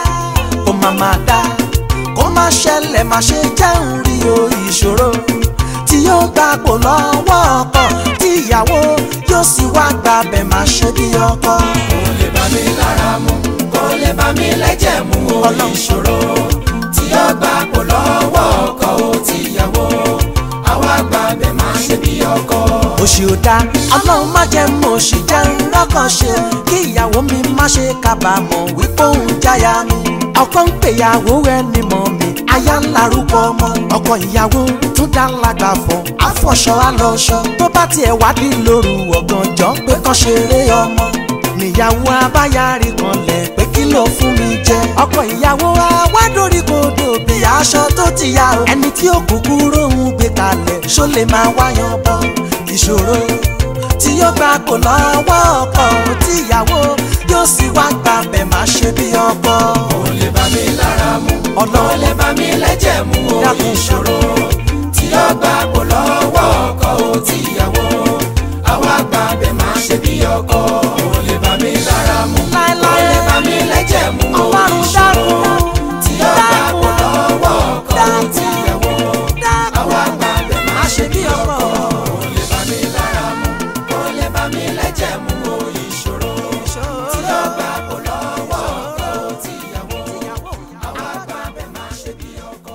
kó máa máa dá kó má ṣẹlẹ̀ má ṣe jẹun rí o ìṣòro tí yóò gbà pò lọ́wọ́ ọkọ tíyàwó yóò sì wá gbàbẹ̀ má ṣe bí ọkọ. kò lè bá mi lára mu kò lè bá mi lẹ́jẹ̀ mu o ìṣòro tí yóò gbà pò lọ́wọ́ ọkọ tíyàwó àwa gbàbẹ̀ má ṣe bí ọkọ. òṣì ò dá ọlọ́run má jẹ́ mọ̀ òṣì jẹ́ ńlọ́kàn ṣe kí ìyàwó mi má ṣe kábàámọ̀ wípé òun jáya mi ọkọ ń pèyàwó ẹni mọ̀ mi aya ń larúkọ ọmọ ọkọ ìyàwó tún dá lágbà fọ àfọ̀ṣọ àlọ́ṣọ tó bá tiẹ̀ wádìí lóru ọ̀gànjọ́ pé kàn ṣeré ọmọ níyàwó abáyárí kan lẹ̀ pé kí ló fún mi jẹ ọkọ ìyàwó awádórí kodò bí aṣọ tó ti yá o ẹni tí ó kúkú róhun gbé kalẹ̀ ṣó lè máa wáyan bọ ìṣòro tí yóò gbà kó lọ́wọ́ ọkọ tíyàwó yóò sì wá gbàbẹ̀ má ṣe bí ọkọ. kò lè bá mi lára mu kò lè bá mi lẹ́jẹ̀ mu o ìṣòro tí yóò gbà kó lọ́wọ́ ọkọ tíyàwó àwa gbàbẹ̀ má ṣe bí ọkọ. kò lè bá mi lára mu kò lè bá mi lẹ́jẹ̀ mu o ìṣòro tí yóò gbà kó lọ́wọ́ ọkọ tíyàwó àwa gbàbẹ̀ má ṣe bí ọkọ. kò lè bá mi lára mu kò lè bá mi lẹ́jẹ̀ mu o ìṣòro tí yóò gbà kó lọ́wọ́ ọkọ tíyàwó àwa gbàbẹ̀ má ṣe bí ọkọ.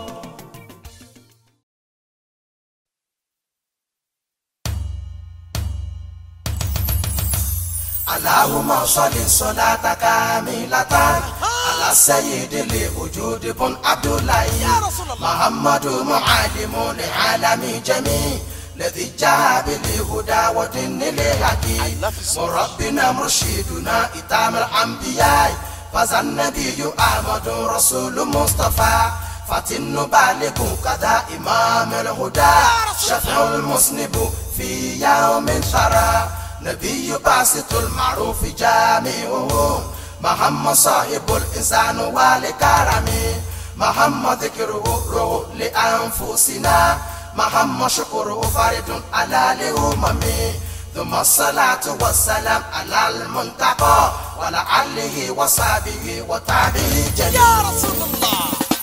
Allahumma salli salata kamilata ala sayyidil wujudi bun Abdullahi Muhammadu muallimun alami jami ladhi jaa bil الهدى ودين الحكيم مربنا مرشدنا إتام الأنبياء فذا النبي أحمد رسول مصطفى فتن بالغ كذا إمام الهدى شفع المذنب في يوم ثرى نبي باسط المعروف جامعه محمد صاحب الإنسان والكرم محمد ذكره روح لأنفسنا محمد شكره فرد على الأمم ثم الصلاة والسلام على المنتقى وعلى آله وصحبه وتابعه جميعا يا رسول الله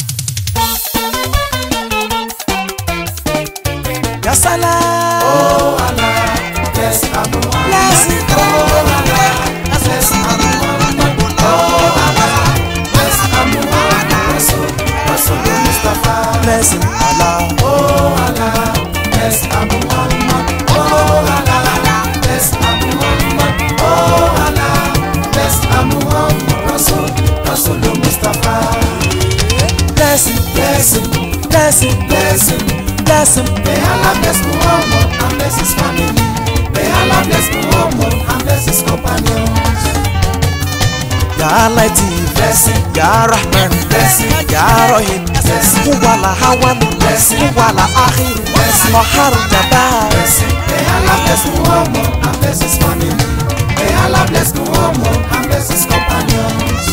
يا سلام oh Allah bless Muhammad bless oh Allah bless Muhammad oh Allah bless Muhammad Rasul Rasul Mustafa bless Allah oh Allah bless Muhammad oh Allah bless Muhammad oh Allah bless Muhammad Rasul Rasul Mustafa bless bless him bless bless him bless him. May Allah bless Muhammad and bless his family. May Allah bless Muhammad and bless his companions. Ya Latif Bless him, Ya Rahman bless him, Ya Rahim bless him, Huwala Hawan bless him, Huwala Akhir bless him, Mahar Jabbar bless him. May Allah bless Muhammad and bless his family. May Allah bless Muhammad and bless his companions.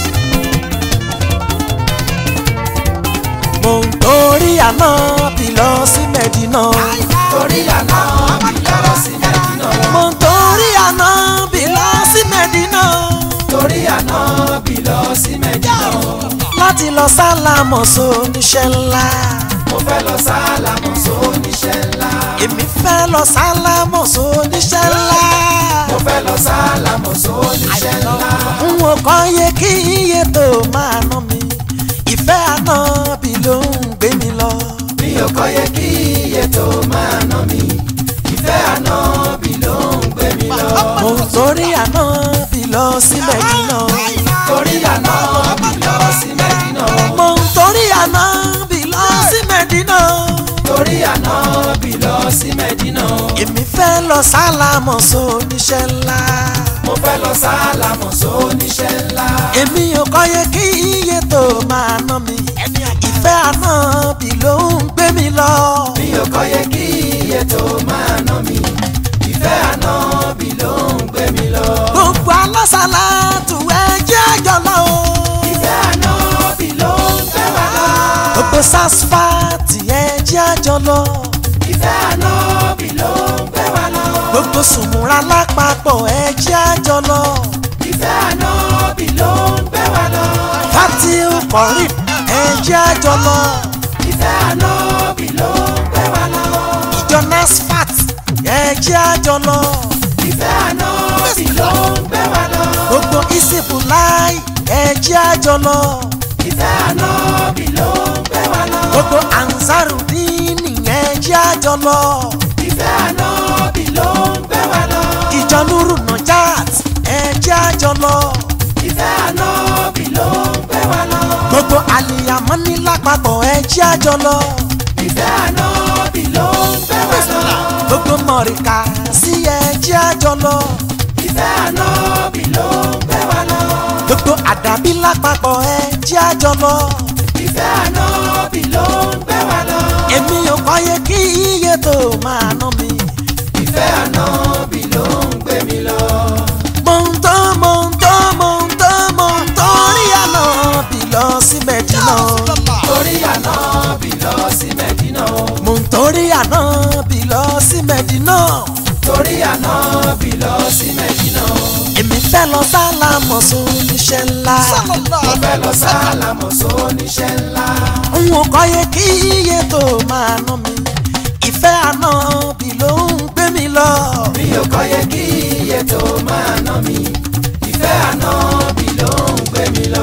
Mo ń torí Ànábì lọ sí Mẹ́dínà. Torí Ànábì lọ sí Mẹ́dínà. Mo ń torí Ànábì lọ sí Mẹ́dínà. Torí Ànábì lọ sí Mẹ́dínà. Láti lọ sálámọ̀ sóníṣẹ́ ńlá. Mo fẹ́ lọ sálámọ̀ sóníṣẹ́ ńlá. Èmi fẹ́ lọ sálámọ̀ sóníṣẹ́ ńlá. Mo fẹ́ lọ sálámọ̀ sóníṣẹ́ ńlá. N ò kọ́ yẹ kí iye tó máa ná mi. Ìfẹ́ Ànábì ló ń gbé mi lọ. Mi ò kọ́ yẹ kí iye tó máa ná mi. Ìfẹ́ Ànábì ló ń gbé mi lọ. Mo ń torí Ànábì lọ sí Mẹ́dínà. Torí Ànábì lọ sí Mẹ́dínà. Mo ń torí Ànábì lọ sí Mẹ́dínà. Torí Ànábì lọ sí Mẹ́dínà. Èmi fẹ́ lọ sálámọ̀ sóníṣẹ́ ńlá. Mo fẹ́ lọ sálámọ̀ sóníṣẹ́ ńlá. Èmi ò kọ́ yẹ kí iye tó máa ná mi. Ìfẹ́ Ànábì ló ń gbé mi lọ. Mi ò kọ́ yẹ kí iye tó máa ná mi. Ìfẹ́ Ànábì ló ń gbé mi lọ. Gbogbo alásàlátù ẹ jẹ́ àjọ lọ. Ìfẹ́ Ànábì ló ń gbé wa lọ. Gbogbo sasfati ẹ jẹ́ àjọ lọ. Ìfẹ́ Ànábì ló ń gbé wa lọ. Gbogbo sùnmùrà lápapọ̀ ẹ jẹ́ àjọ lọ. Ìfẹ́ Ànábì ló ń gbé wa lọ. Fatiu Korim ẹ jẹ́ àjọ lọ. Ìfẹ́ Ànábì ló ń gbé wa lọ. Ìjọ Nasfat ẹ jẹ́ àjọ lọ. Ìfẹ́ Ànábì ló ń gbé wa lọ. Gbogbo Isifulai ẹ jẹ́ àjọ lọ. Ìfẹ́ Ànábì ló ń gbé wa lọ. Gbogbo Ansarudini ẹ jẹ́ àjọ lọ. Ìfẹ́ Ànábì ló ń gbé wa lọ. Ìjọ Nuru Najat ẹ jẹ́ àjọ lọ. Ìfẹ́ Ànábì ló ń gbé wa lọ. Gbogbo Aliyamani lápapọ̀ ẹ jẹ́ àjọ lọ. Ìfẹ́ Ànábì ló ń gbé wa lọ. Gbogbo Mọ̀ríkà sí ẹ jẹ́ àjọ lọ. Ìfẹ́ Ànábì ló ń gbé wa lọ. Gbogbo Àdàbí lápapọ̀ ẹ jẹ́ àjọ lọ. Ìfẹ́ Ànábì ló ń gbé wa lọ. Èmi ò kọ́ yẹ kí iye tó máa ná mi. Ìfẹ́ Ànábì ló ń gbé mi lọ. Mo ń tọ́ mo ń tọ́ mo ń tọ́ mo ń torí Ànábì lọ sí Mẹ́dínà. Torí Ànábì lọ sí Mẹ́dínà. Mo ń torí Ànábì lọ sí Mẹ́dínà. Torí Ànábì lọ sí Mẹ́dínà. Èmi fẹ́ lọ sálámọ̀ sóníṣẹ́ ńlá. Mo fẹ́ lọ sálámọ̀ sóníṣẹ́ ńlá. N ò kọ́ yẹ kí iye tó máa ná mi. Ìfẹ́ Ànábì ló ń gbé mi lọ. Mi ò kọ́ yẹ kí iye tó máa ná mi. Ìfẹ́ Ànábì ló ń gbé mi lọ.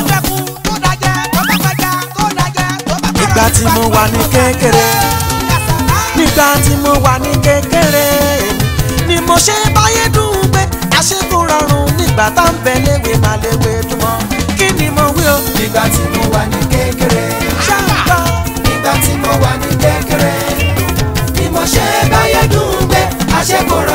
Nígbà tí mo wà ní kékeré, nígbà tí mo wà ní kékeré, ni mo ṣe báyé dùn gbé. Àṣekù rọrùn nígbà tá ń bẹ léwe máa léwe dùnmọ́. Kí ni mo wí o? Nígbà tí mo wà ní kékeré. Ṣáàgbá. Nígbà tí mo wà ní kékeré. Ni mo ṣe báyé dùn gbé. Àṣekù rọrùn.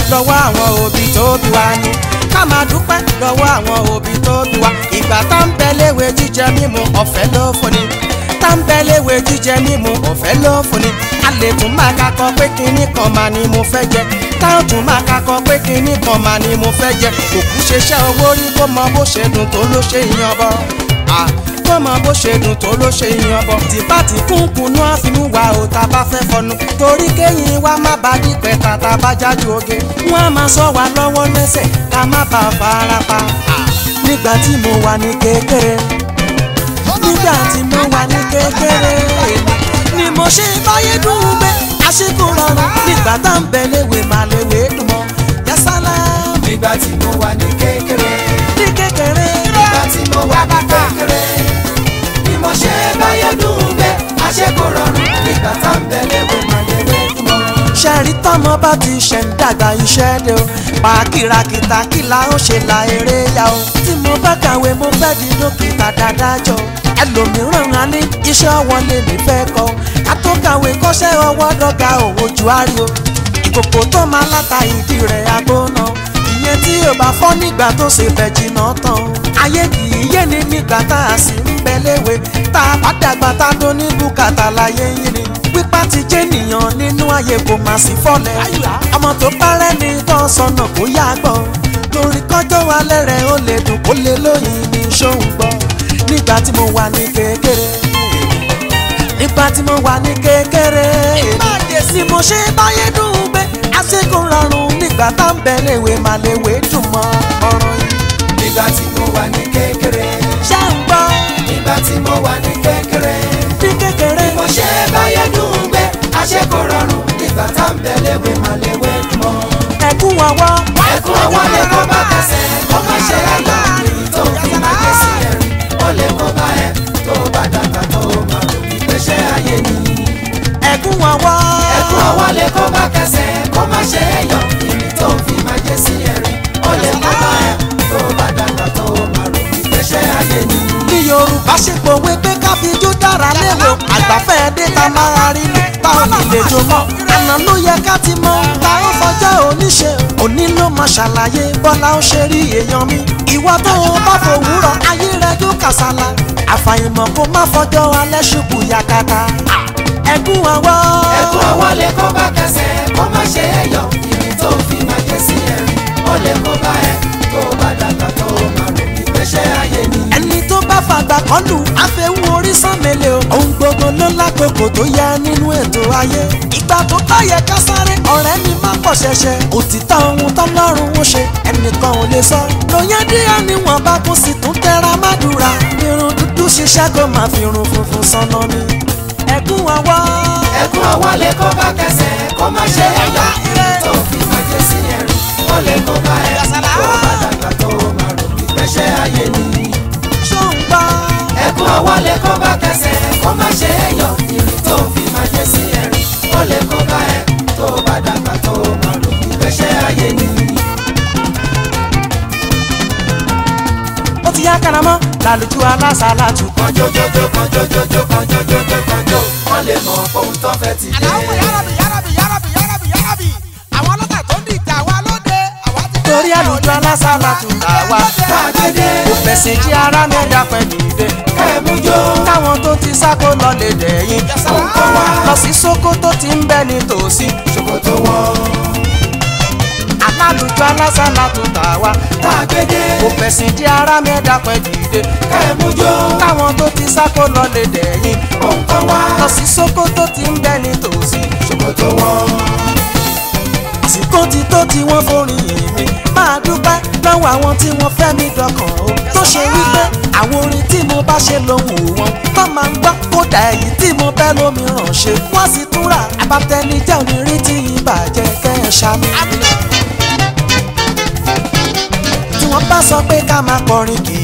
lọ́wọ́ àwọn òbí tó bí wa ni ká máa dúpẹ́ lọ́wọ́ àwọn òbí tó bí wa ìgbà tá ń bẹ léwe jíjẹ mímu ọ̀fẹ́ ló fún ni tá ń bẹ léwe jíjẹ mímu ọ̀fẹ́ ló fún ni a lè tún máa kakọ pé kinní kan máa ni mo fẹ́ jẹ tá ò tún máa kakọ pé kinní kan máa ni mo fẹ́ jẹ òkú ṣeṣẹ́ owó rí kó mọ bó ṣe dùn tó ló ṣe yan bọ́ kó mọ bó ṣe dùn tó ló ṣe yan bọ́ tìpá tí kúnkùnú àfimú wa ò tá bá fẹ́ fọnu torí kéyìn wa má bá dípẹ́ tàtà bá jájú oge wọ́n á máa sọ wá lọ́wọ́ lẹ́sẹ̀ ká má bá fara pa nígbà tí mo wà ní kékeré nígbà tí mo wà ní kékeré ni mo ṣe báyé dùn gbé àṣekù rọrùn nígbà tá ń bẹ léwe má léwe dùn mọ́ yẹsàlá. nígbà tí mo wà ní kékeré ní kékeré nígbà tí mo wà ní kékeré ni mo ṣe báyé dùn gbé àṣekù rọrùn nígbà tá ń bẹ léwe má léwe dùn mọ́. ṣẹ́rí tọ́mọ bá ti ṣẹ̀ ń dàgbà iṣẹ́ dé o pa kìràkìtà kìlà ó ṣe la eré ya o tí mo bá kàwé mo fẹ́ di dókítà dáadájọ́ ẹlòmíràn á ní iṣẹ́ ọwọ́ lè mí fẹ́ kọ́ àtọ́kàwé kọ́ṣẹ́ ọwọ́ dọ́gà òwò ju àrí o ìkòkò tó máa láta ìdí rẹ̀ agbóná ìyẹn tí ò bá fọ́ nígbà tó ṣe bẹ̀ jìnnà tán ayé kì í yé ni nígbà tá a sì ń bẹ léwe tá a bá dàgbà tá a tó ní bùkátà láyé yín ni pípa ti jẹ́ nìyàn nínú ayé kò má sí fọ́lẹ̀ ọmọ tó parẹ́ ní tó sọnà kó yá gbọ́ torí kọjọ́ alẹ́ rẹ̀ ó lè dùn kó lè lóyìn ní ṣóun gbọ́ nígbà tí mo wà ní kékeré nígbà tí mo wà ní kékeré ni mo ṣe báyé dùn gbé àṣekùn rọrùn nígbà tá ń bẹ léwe má léwe dùn mọ́ ọ̀rọ̀ yìí. nígbà tí mo wà ní kékeré ṣé ń gbọ́ nígbà tí mo wà ní kékeré ní kékeré mo ṣe báyé dùn gbé àṣekù rọrùn nígbà tá ń bẹ léwe má léwe dùn mọ́. ẹkún ọwọ́ ẹkún ọwọ́ lè kó bá tẹsẹ̀ kó má ṣe ẹ̀yọ́ èyí tó fi má jẹ́ sí ẹ̀rín ó lè kó bá ẹ tó bá dàgbà tó má rò ní pẹ́ṣẹ́ ayé ni. ẹkún ọwọ́ ẹkún ọwọ́ lè kó bá kẹsẹ̀ kó má ṣe ẹ̀yọ́ èyí tó fi má jẹ́ sí ẹ̀rín ó lè kó bá ẹ tó bá dàgbà tó má rò ní pẹ́ṣẹ́ ayé ni. bí Yorùbá ṣe pòwe pé ká fi ijó dára lélo àgbàfẹ́ dé ta máa rí lò táwọn ìlè jò mọ́ àná ló yẹ ká ti mọ táwọn fọjọ́ oníṣe òní ló máa ṣàlàyé bọ́lá ó ṣe rí èèyàn mi ìwọ tó o bá fòwúrọ̀ ayé rẹ jó kàsálà àfàìmọ̀ kó má fọjọ́ alẹ́ ṣubú yakata ẹkún ọwọ́ ẹkún ọwọ́ lè kó bá kẹsẹ̀ kó má ṣe ẹ̀yọ́ èyí tó fi má jẹ́ sí ẹ̀rín ó lè kó bá ẹ tó bá dàgbà tó má rò ní pẹ́ṣẹ́ ayé ni. ẹni tó bá fàgbà kan lù àfẹ́wù orí sànmẹ́lẹ̀ o ohun gbogbo ló lákòókò tó yẹ nínú ètò ayé ìgbà tó bá yẹ ká sáré ọ̀rẹ́ mi má pọ̀ ṣẹ̀ṣẹ̀ òtítọ́ ohun tọ́lọ́run ó ṣe ẹnìkan ò lè sọ lóyún díẹ̀ níwọ̀n bá kó sì tún tẹra mádùúrà irun dúdú ṣiṣẹ́ kó máa fi irun funfun sọnà ni ẹkún ọwọ́ ẹkún ọwọ́ lè kó bá kẹsẹ̀ kó má ṣe ẹ̀yọ́ èyí tó fi má jẹ́ sí ẹ̀rín ó lè kó bá ẹ tó bá dàgbà tó má rò ní pẹ́ṣẹ́ ayé ni. ṣóńgbà ẹkún ọwọ́ lè kó bá kẹsẹ̀ kó má ṣe ẹ̀yọ́ èyí tó fi má jẹ́ sí ẹ̀rín ó lè kó bá ẹ tó bá dàgbà tó má rò ní pẹ́ṣẹ́ ayé ni. ó ti yá karamọ́ lálùjọ alásàlátù kọjọjọjọ kọjọjọjọ kọjọjọjọ kọjọ wọn lè mọ ohun tó fẹ́ ti dé. aláwọ̀ yárabi yárabi yárabi yárabi yárabi àwọn ọlọ́tà tó ń dìjà wa lóde àwa ti dé. torí àlùjọ alásàlátù tàwa gbàgede kò fẹsẹ̀ jí ara mẹ́ta pẹ̀lú ìdè kẹ́mújó táwọn tó ti sáko lọ lè dẹ̀yìn òǹkọ́ wa lọ sí Sókótó tí ń bẹ ní tòsí ṣòkòtò wọn. alálùjọ alásàlátù tàwa gbàgede kò fẹsẹ̀ jí ara mẹ́ta pẹ̀lú ìdè kẹ́mújó táwọn tó ti sáko lọ lè dẹ̀yìn òǹkọ́ wa lọ sí Sókótó tí ń bẹ ní tòsí ṣòkòtò wọn. àsìkò ti tó tí wọ́n forin yìn mí máa dúpẹ́ lọ́wọ́ àwọn tí wọ́n fẹ́ mi dọkàn o tó ṣe wípé àwọn orin tí mo bá ṣe lóhùn wọn tó máa ń gbọ́ kódà èyí tí mo bẹ́ lómi ràn ṣe wọ́n sì tún rà abatẹnijẹ́ onírin tí ìbàjẹ́ kẹ́ ẹ̀ ṣàmì. tí wọ́n bá sọ pé ká máa kọrin kìyàn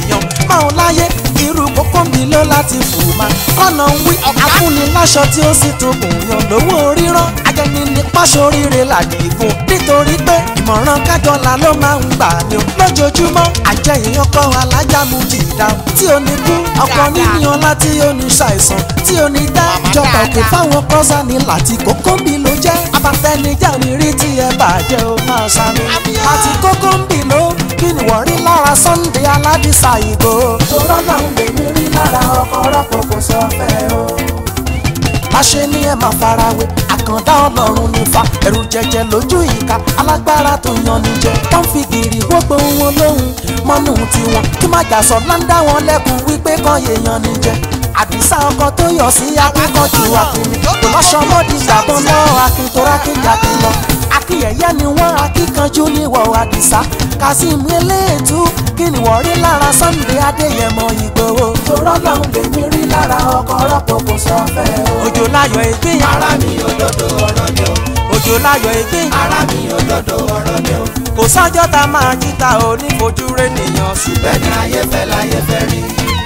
máa láyé irú kókó mi ló láti fò má kọ́nà ń wí afúniláṣọ tí ó sì tún kùn yan lówó rírán ajẹni ní pàṣọríire làdìgún nítorí pé ìmọ̀ràn kájọlá ló máa ń gbà ní o lójoojúmọ́ àjẹyìn ọkọ alájàmú jìdá tí ó ní kú ọkọ níní ọlá tí ó ní ṣàìsàn tí ó ní dá ìjọba òkè fáwọn kọ́sà ní láti kókó mi ló jẹ́ abafẹ́nijà ní rí tí ẹ bàjẹ́ ó máa ṣàmì àti kókó mi ló kí ni wọ́n rí lára Sunday Aládìsá Ìgbòho tó rọ́nà ń lè mí rí lára ọkọ̀ rọ́pò kò sọ fẹ́ o. Máṣe ní ẹ máa farawé àkàndá ọlọ́run nífa ẹ̀rù jẹjẹ lójú ìka alágbára tó yan ní jẹ tó ń fi gìrì wọ́pọ̀ wọn lóhùn mọ́nú tiwọn kí má jà sọ láńdá wọn lẹ́kùn wípé kan yéèyàn ní jẹ Àdìsá ọkọ tó yọ sí akíkanjú akínní kò lọ́sọmọ́dì gbàgbọ́n lọ́wọ́ akíntorá kíjàdé lọ akíyẹ̀yẹ́ ni wọ́n akíkanjú níwọ̀ Àdìsá Kazeem eléètú kí ni wọ́n rí lára Sunday Adéyẹmọ Ìgbòho tó rọ́lọ́hún lè mí rí lára ọkọ̀ rọ́pò kò sọ fẹ́ o. Òjò láyọ̀ ìgbín ara mi òdodo ọ̀rọ̀ ni o. Òjò láyọ̀ ìgbín ara mi òdodo ọ̀rọ̀ ni o. kò sọ́jọ́ tá máa jíta onífojú rẹ̀ nìyàn ṣùgbọ́n ní ayé fẹ́ láyé fẹ́ rí.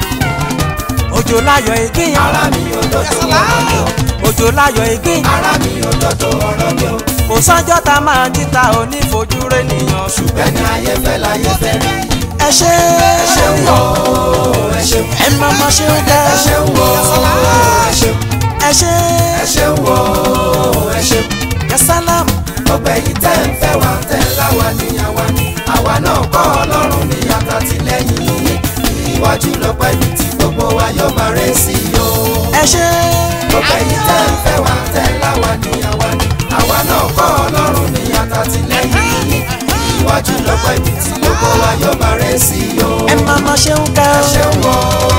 Òjò láyọ̀ ìgbín ara mi òdodo ọ̀rọ̀ ni o. Òjò láyọ̀ ìgbín ara mi òdodo ọ̀rọ̀ ni o. kò sọ́jọ́ tá máa jíta onífojú rẹ̀ nìyàn ṣùgbọ́n ní ayé fẹ́ láyé fẹ́ rí. ẹ ṣe ẹ ṣeun o ẹ ṣeun. ẹ máa ma ṣe ń dẹ ẹ ṣeun o ẹ ṣeun. ẹ ṣe ẹ ṣeun o ẹ ṣeun. yasalam gbogbo èyí tẹ́ ń fẹ́ wá tẹ́ láwa ní àwa ní àwa náà kọ́ Ọlọ́run ní àtàtìlẹ́yìn yìí iwájú lọ́pẹ́ ibi tí gbogbo wa yóò máa rẹ̀ sí i o. ẹ ṣe gbogbo èyí tẹ́ ń fẹ́ wá tẹ́ láwa ní àwa ní àwa náà kọ́ Ọlọ́run ní àtàtìlẹ́yìn yìí iwájú lọ́pẹ́ ibi tí gbogbo wa yóò máa rẹ̀ sí i o. ẹ máa ma ṣe ń dẹ ẹ ṣeun o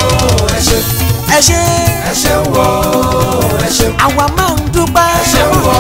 ẹ ṣeun. ẹ ṣe ẹ ṣeun o ẹ ṣeun. àwa máa ń dúpẹ́ ẹ ṣeun o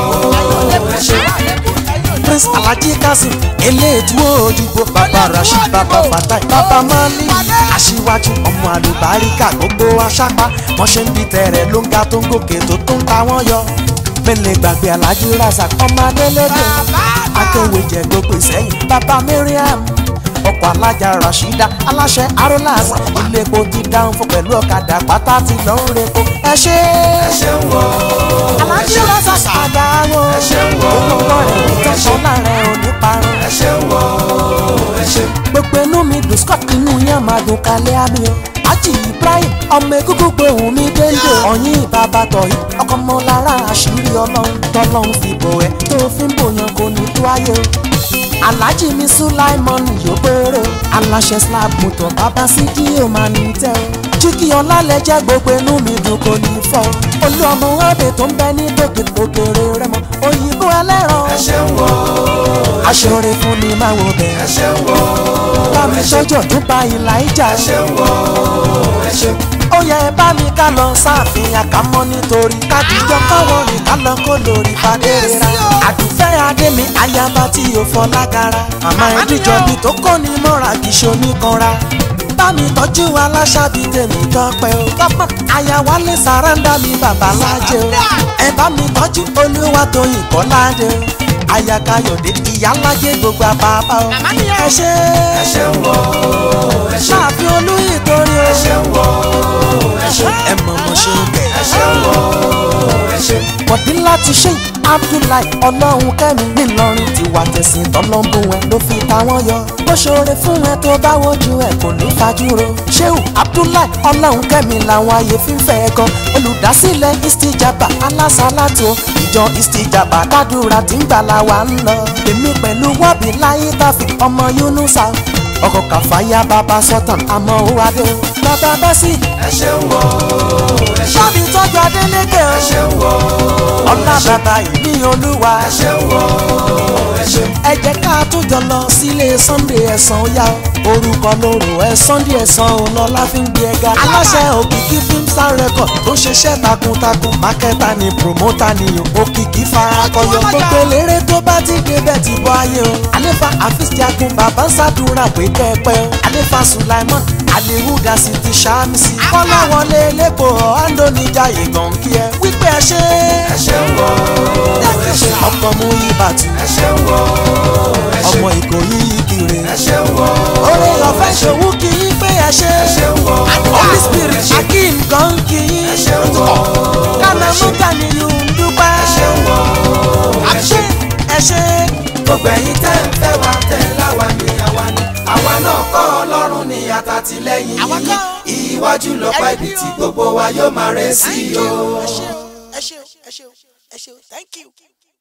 ẹ ṣeun. Prince Alhaji Kazeem eléèdú òdìbò bàbá Rasheed bàbá Fatai bàbá Mali aṣíwájú ọmọ àlùbáríkà gbogbo aṣápá wọn ṣe ń bi tẹ̀rẹ̀ ló ń ga tó ń gòkè tó tó ń ta wọ́n yọ mẹ́lẹ̀ gbàgbé Alhaji Razak ọmọ adélèdè akéwì jẹ gbogbo ìsẹ́yìn bàbá Mariam ọkọ̀ alájà Rashida aláṣẹ Arolas ilé epo ti dáhùn fún pẹ̀lú ọ̀kadà pátá ti lọ ń repo ẹ ṣe ẹ ṣeun o Alhaji Razak àdáwọ̀ ẹ ṣeun o gbogbo rẹ̀ ní tọ́sán láàrẹ̀ òní parun ẹ ṣeun o ẹ ṣeun. gbogbo inú mi dùn Scott inú yẹn máa dùn kalẹ̀ àmì o Haji Ibrahim ọmọ egúngún pé òun mi dénde ọ̀yìn bàbá tọ̀yì ọkọ̀ mọ́ lára àṣírí ọlọ́run tọ́lọ́run fi bò ẹ́ tó fi ń bòyàn kò ní tó ayé o Alhaji mi Sulaimon yòókèrè aláṣẹ slab motor bàbá sídì ó máa ní tẹ́ o jíkì ọlálẹ̀ jẹ́ gbogbo inú mi dùn kò ní fọ́ olú ọmọ ọ̀bẹ tó ń bẹ ní gbòkègbòkèrè rẹ̀ mọ́ òyìnbó ẹlẹ́ran ẹ ṣeun o aṣọre fún ni máa wọ bẹ́ẹ̀ ẹ ṣeun o bámi sọ́jọ́ tó bá ìlà ìjà ẹ ṣeun o ẹ ṣeun. ó yẹ bá mi ká lọ sáàfin àkámọ́ nítorí kádìjọ káwọn rìn ká lọ kó lórí fàdérera àdùfẹ́ adémi ayaba tí o fọ́ lágara màmá ẹdíjọbi tó kọ́ ni mọ́ra kì í ṣoníkanra bá mi tọ́jú aláṣàbí tèmi tọ́pẹ́ o àyàwálé sàrándà mi bàbá lájẹ o ẹ bá mi tọ́jú olúwa tó yìn kọ́ láde o ayakayọ̀dé ìyálájẹ gbogbo àbábá o ẹ ṣe ẹ ṣeun o ẹ ṣeun. láàfin olúyè torí o ẹ ṣeun o ẹ ṣeun. ẹ mọ̀ mọ̀ ṣe ń bẹ̀. ẹ ṣeun o ẹ ṣeun. bọ̀dí láti ṣe Abdullahi ọlọ́run kẹ́mi ńìlọrin ti wà tẹ̀sìn tọ́lọ́mbù ẹ ló fi ta wọ́n yọ bó ṣoore fún ẹ tó bá wojú ẹ kò ní fajúro Shehu Abdullahi ọlọ́run kẹ́mi làwọn ayé fífẹ́ ẹ gan olùdásílẹ̀ Istijaba alásàlátò ìjọ Istijaba kádùrà tí ń gbà làwà ń lọ èmi pẹ̀lú wábì láyé tàfi ọmọ Yunusa ọkọ̀ kàfáyà bàbá sọ́tàn àmọ́ òwádé bàbá bẹ́sì ẹ ṣeun o ẹ ṣeun. ṣáàbì tọ́jú Adélékè ẹ ṣeun o ọlá bàbá ìní olúwa ẹ ṣeun o ẹ ṣeun. ẹ jẹ́ ká tún jọ lọ sílé Sunday ẹ̀sán yá orúkọ lóru ẹ Sunday ẹ̀sán ọlọ́lá fi ń gbé ẹga aláṣẹ òkìkí films and record tó ṣiṣẹ́ takuntakun mákẹ́tà ni promota ni òkìkí farakọyọ gbogbo eléré tó bá ti débẹ̀ ti bọ́ ayé o àlefa Afis Jagun bàbá ń ṣàdúrà pé kẹ́ẹ̀pẹ́ o àlefa Sulaiman alihuda sì ti ṣàmìsì kọ́láwọlé lẹ́kọ̀ọ́ andonija ìgàn kí ẹ wípé ẹ ṣe ẹ ṣeun o ẹ ṣeun. ọkọ̀ mú ibàtú ẹ ṣeun o ẹ ṣeun. ọmọ Ìkòyí Ìkirè ẹ ṣeun o oore ọ̀fẹ́ ṣòwò kì í pé ẹ ṣe ẹ ṣeun ṣeun o. kánà mú kàníyù ń dúpẹ́. ẹ ṣeun o. ẹ ṣe ẹ ṣe gbogbo ẹ̀yin tẹ́ ń fẹ́ wa tẹ́ láwa ni àwa ni àwa náà kọ́ ọlọ́run ní àtàtìlẹ́yìn Àwa yìí kọ́. iwájú lọ́pàá ibi tí gbogbo wa yóò máa rẹ̀ sí o. ẹ ṣé o ẹ ṣé o ẹ ṣé o ẹ ṣé o thank you.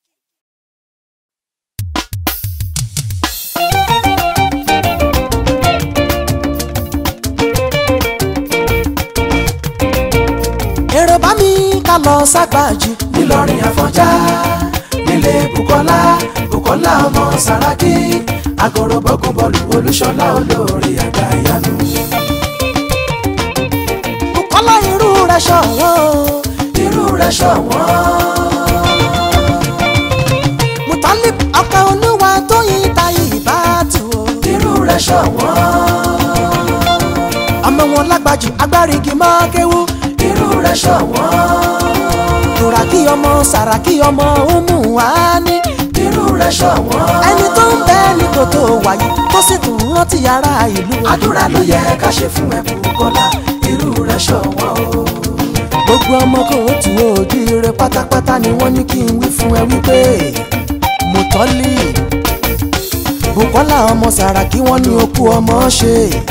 èrò bá mi ká lọ ságbàjì. nílọrin àfọ̀njá nílé bukola bukola ọmọ saraki agoro bọ́kún bọ́ọ̀lù olúṣọlá olórí àgbà ìyanu. Bùkọ́lá irú rẹ̀ ṣọ̀wọ́n o. irú rẹ̀ ṣọ̀wọ́n. Mutalib ọkọ olúwa tóyin táyì ìbátú o. irú rẹ̀ ṣọ̀wọ́n. ọmọ wọn lágbàjì agbárígi máa kéwú. irú rẹ̀ ṣọ̀wọ́n. Tùràkì ọmọ Sàràkì ọmọ Umu Wani. irú rẹ̀ ṣọ̀wọ́n. ẹni tó ń bẹ ní kòtò wáyé tó sì tún rántí yàrá ìlú. àdúrà ló yẹ ká ṣe fún ẹ Bùkọ́lá irú rẹ̀ ṣọ̀wọ́n o. gbogbo ọmọ kò tù ojíire pátápátá ni wọ́n ní kí n wí fún ẹ wípé Mutalib Bùkọ́lá ọmọ Sàràkí wọ́n ní okú ọmọ ṣe.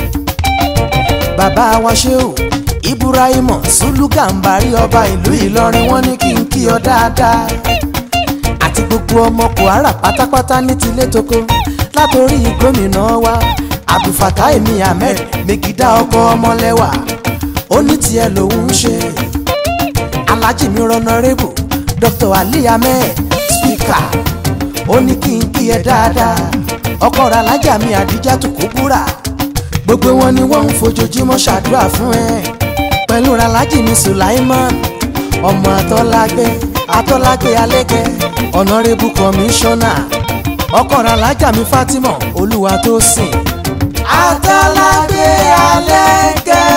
bàbá wa Ṣehu Ibrahim Sùlù Gàmbàrí ọba ìlú Ìlọrin wọ́n ní kí n kí ọ dáadáa. àti gbogbo ọmọ Kwara pátápátá ní tilé toko látòrí gómìnà wa Abdulfatai Ahmed Megida ọkọ ọmọlẹ́wà ó ní tiẹ̀ lòun ń ṣe. Alhaji mi Honorable Doctor Ali Ahmed Speaker ó ní kí n kí ẹ dáadáa. ọkọ rẹ̀ alájà mi Àdíjàtù Kúbúrà gbogbo wọn ni wọ́n ń fojoojúmọ́ ṣàdúrà fún ẹ. pẹ̀lú Alhaji mi Sulaiman ọmọ Atọ́lágbé Atọ́lágbé Alẹ́gẹ́ Honorable Commissioner ọkọ rẹ̀ alájà mi Fatima Olúwatósìn Atọ́lágbé Alẹ́gẹ́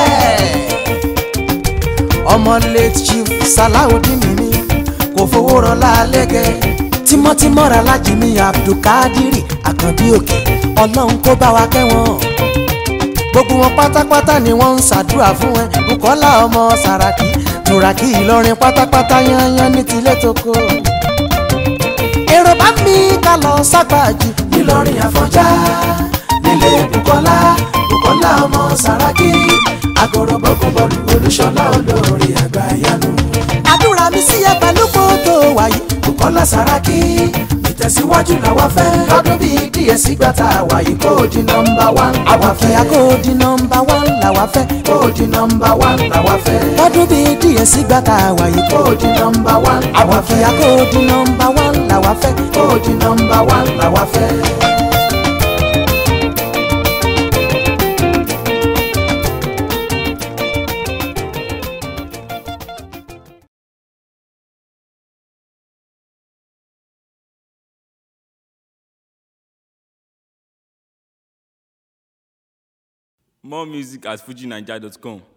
ọmọ late Chief Salaudeen mi kò fowó rọlá Alẹ́gẹ́ tímọ́tímọ́ ra Alhaji mi Abdulkadiri Àkànbí Òkè ọlọ́run kó bá wa kẹ́wọ̀n. gbogbo wọn pátápátá ni wọ́n ń ṣàdúrà fún ẹ Bùkọ́lá ọmọ Sàràkí Tùràkì Ìlọrin pátápátá yányán ní tilé toko. èrò bá mi ká lọ ságbàjì. nílọrin àfọ̀njá nílé Bùkọ́lá Bùkọ́lá ọmọ Sàràkí agoro bọ́kún bọ́ọ̀lù olúṣọlá olórí àgbà ìyanu. àdúrà mi sí ẹ pẹ̀lú kótó wáyé. Bùkọ́lá Sàràkí ìtẹ̀síwájú làwa fẹ́ lọ́dún bíi díẹ̀ sígbà tá a wà yìí kó di nọmba wán àwa fẹ́. ìyá kó di nọmba wán làwa fẹ́. kó di nọmba wán làwa fẹ́. lọ́dún bíi díẹ̀ sígbà tá a wà yìí kó di nọmba wán àwa fẹ́. ìyá kó di nọmba wán làwa fẹ́. kó di nọmba wán làwa fẹ́. More music at fuji naija dot com.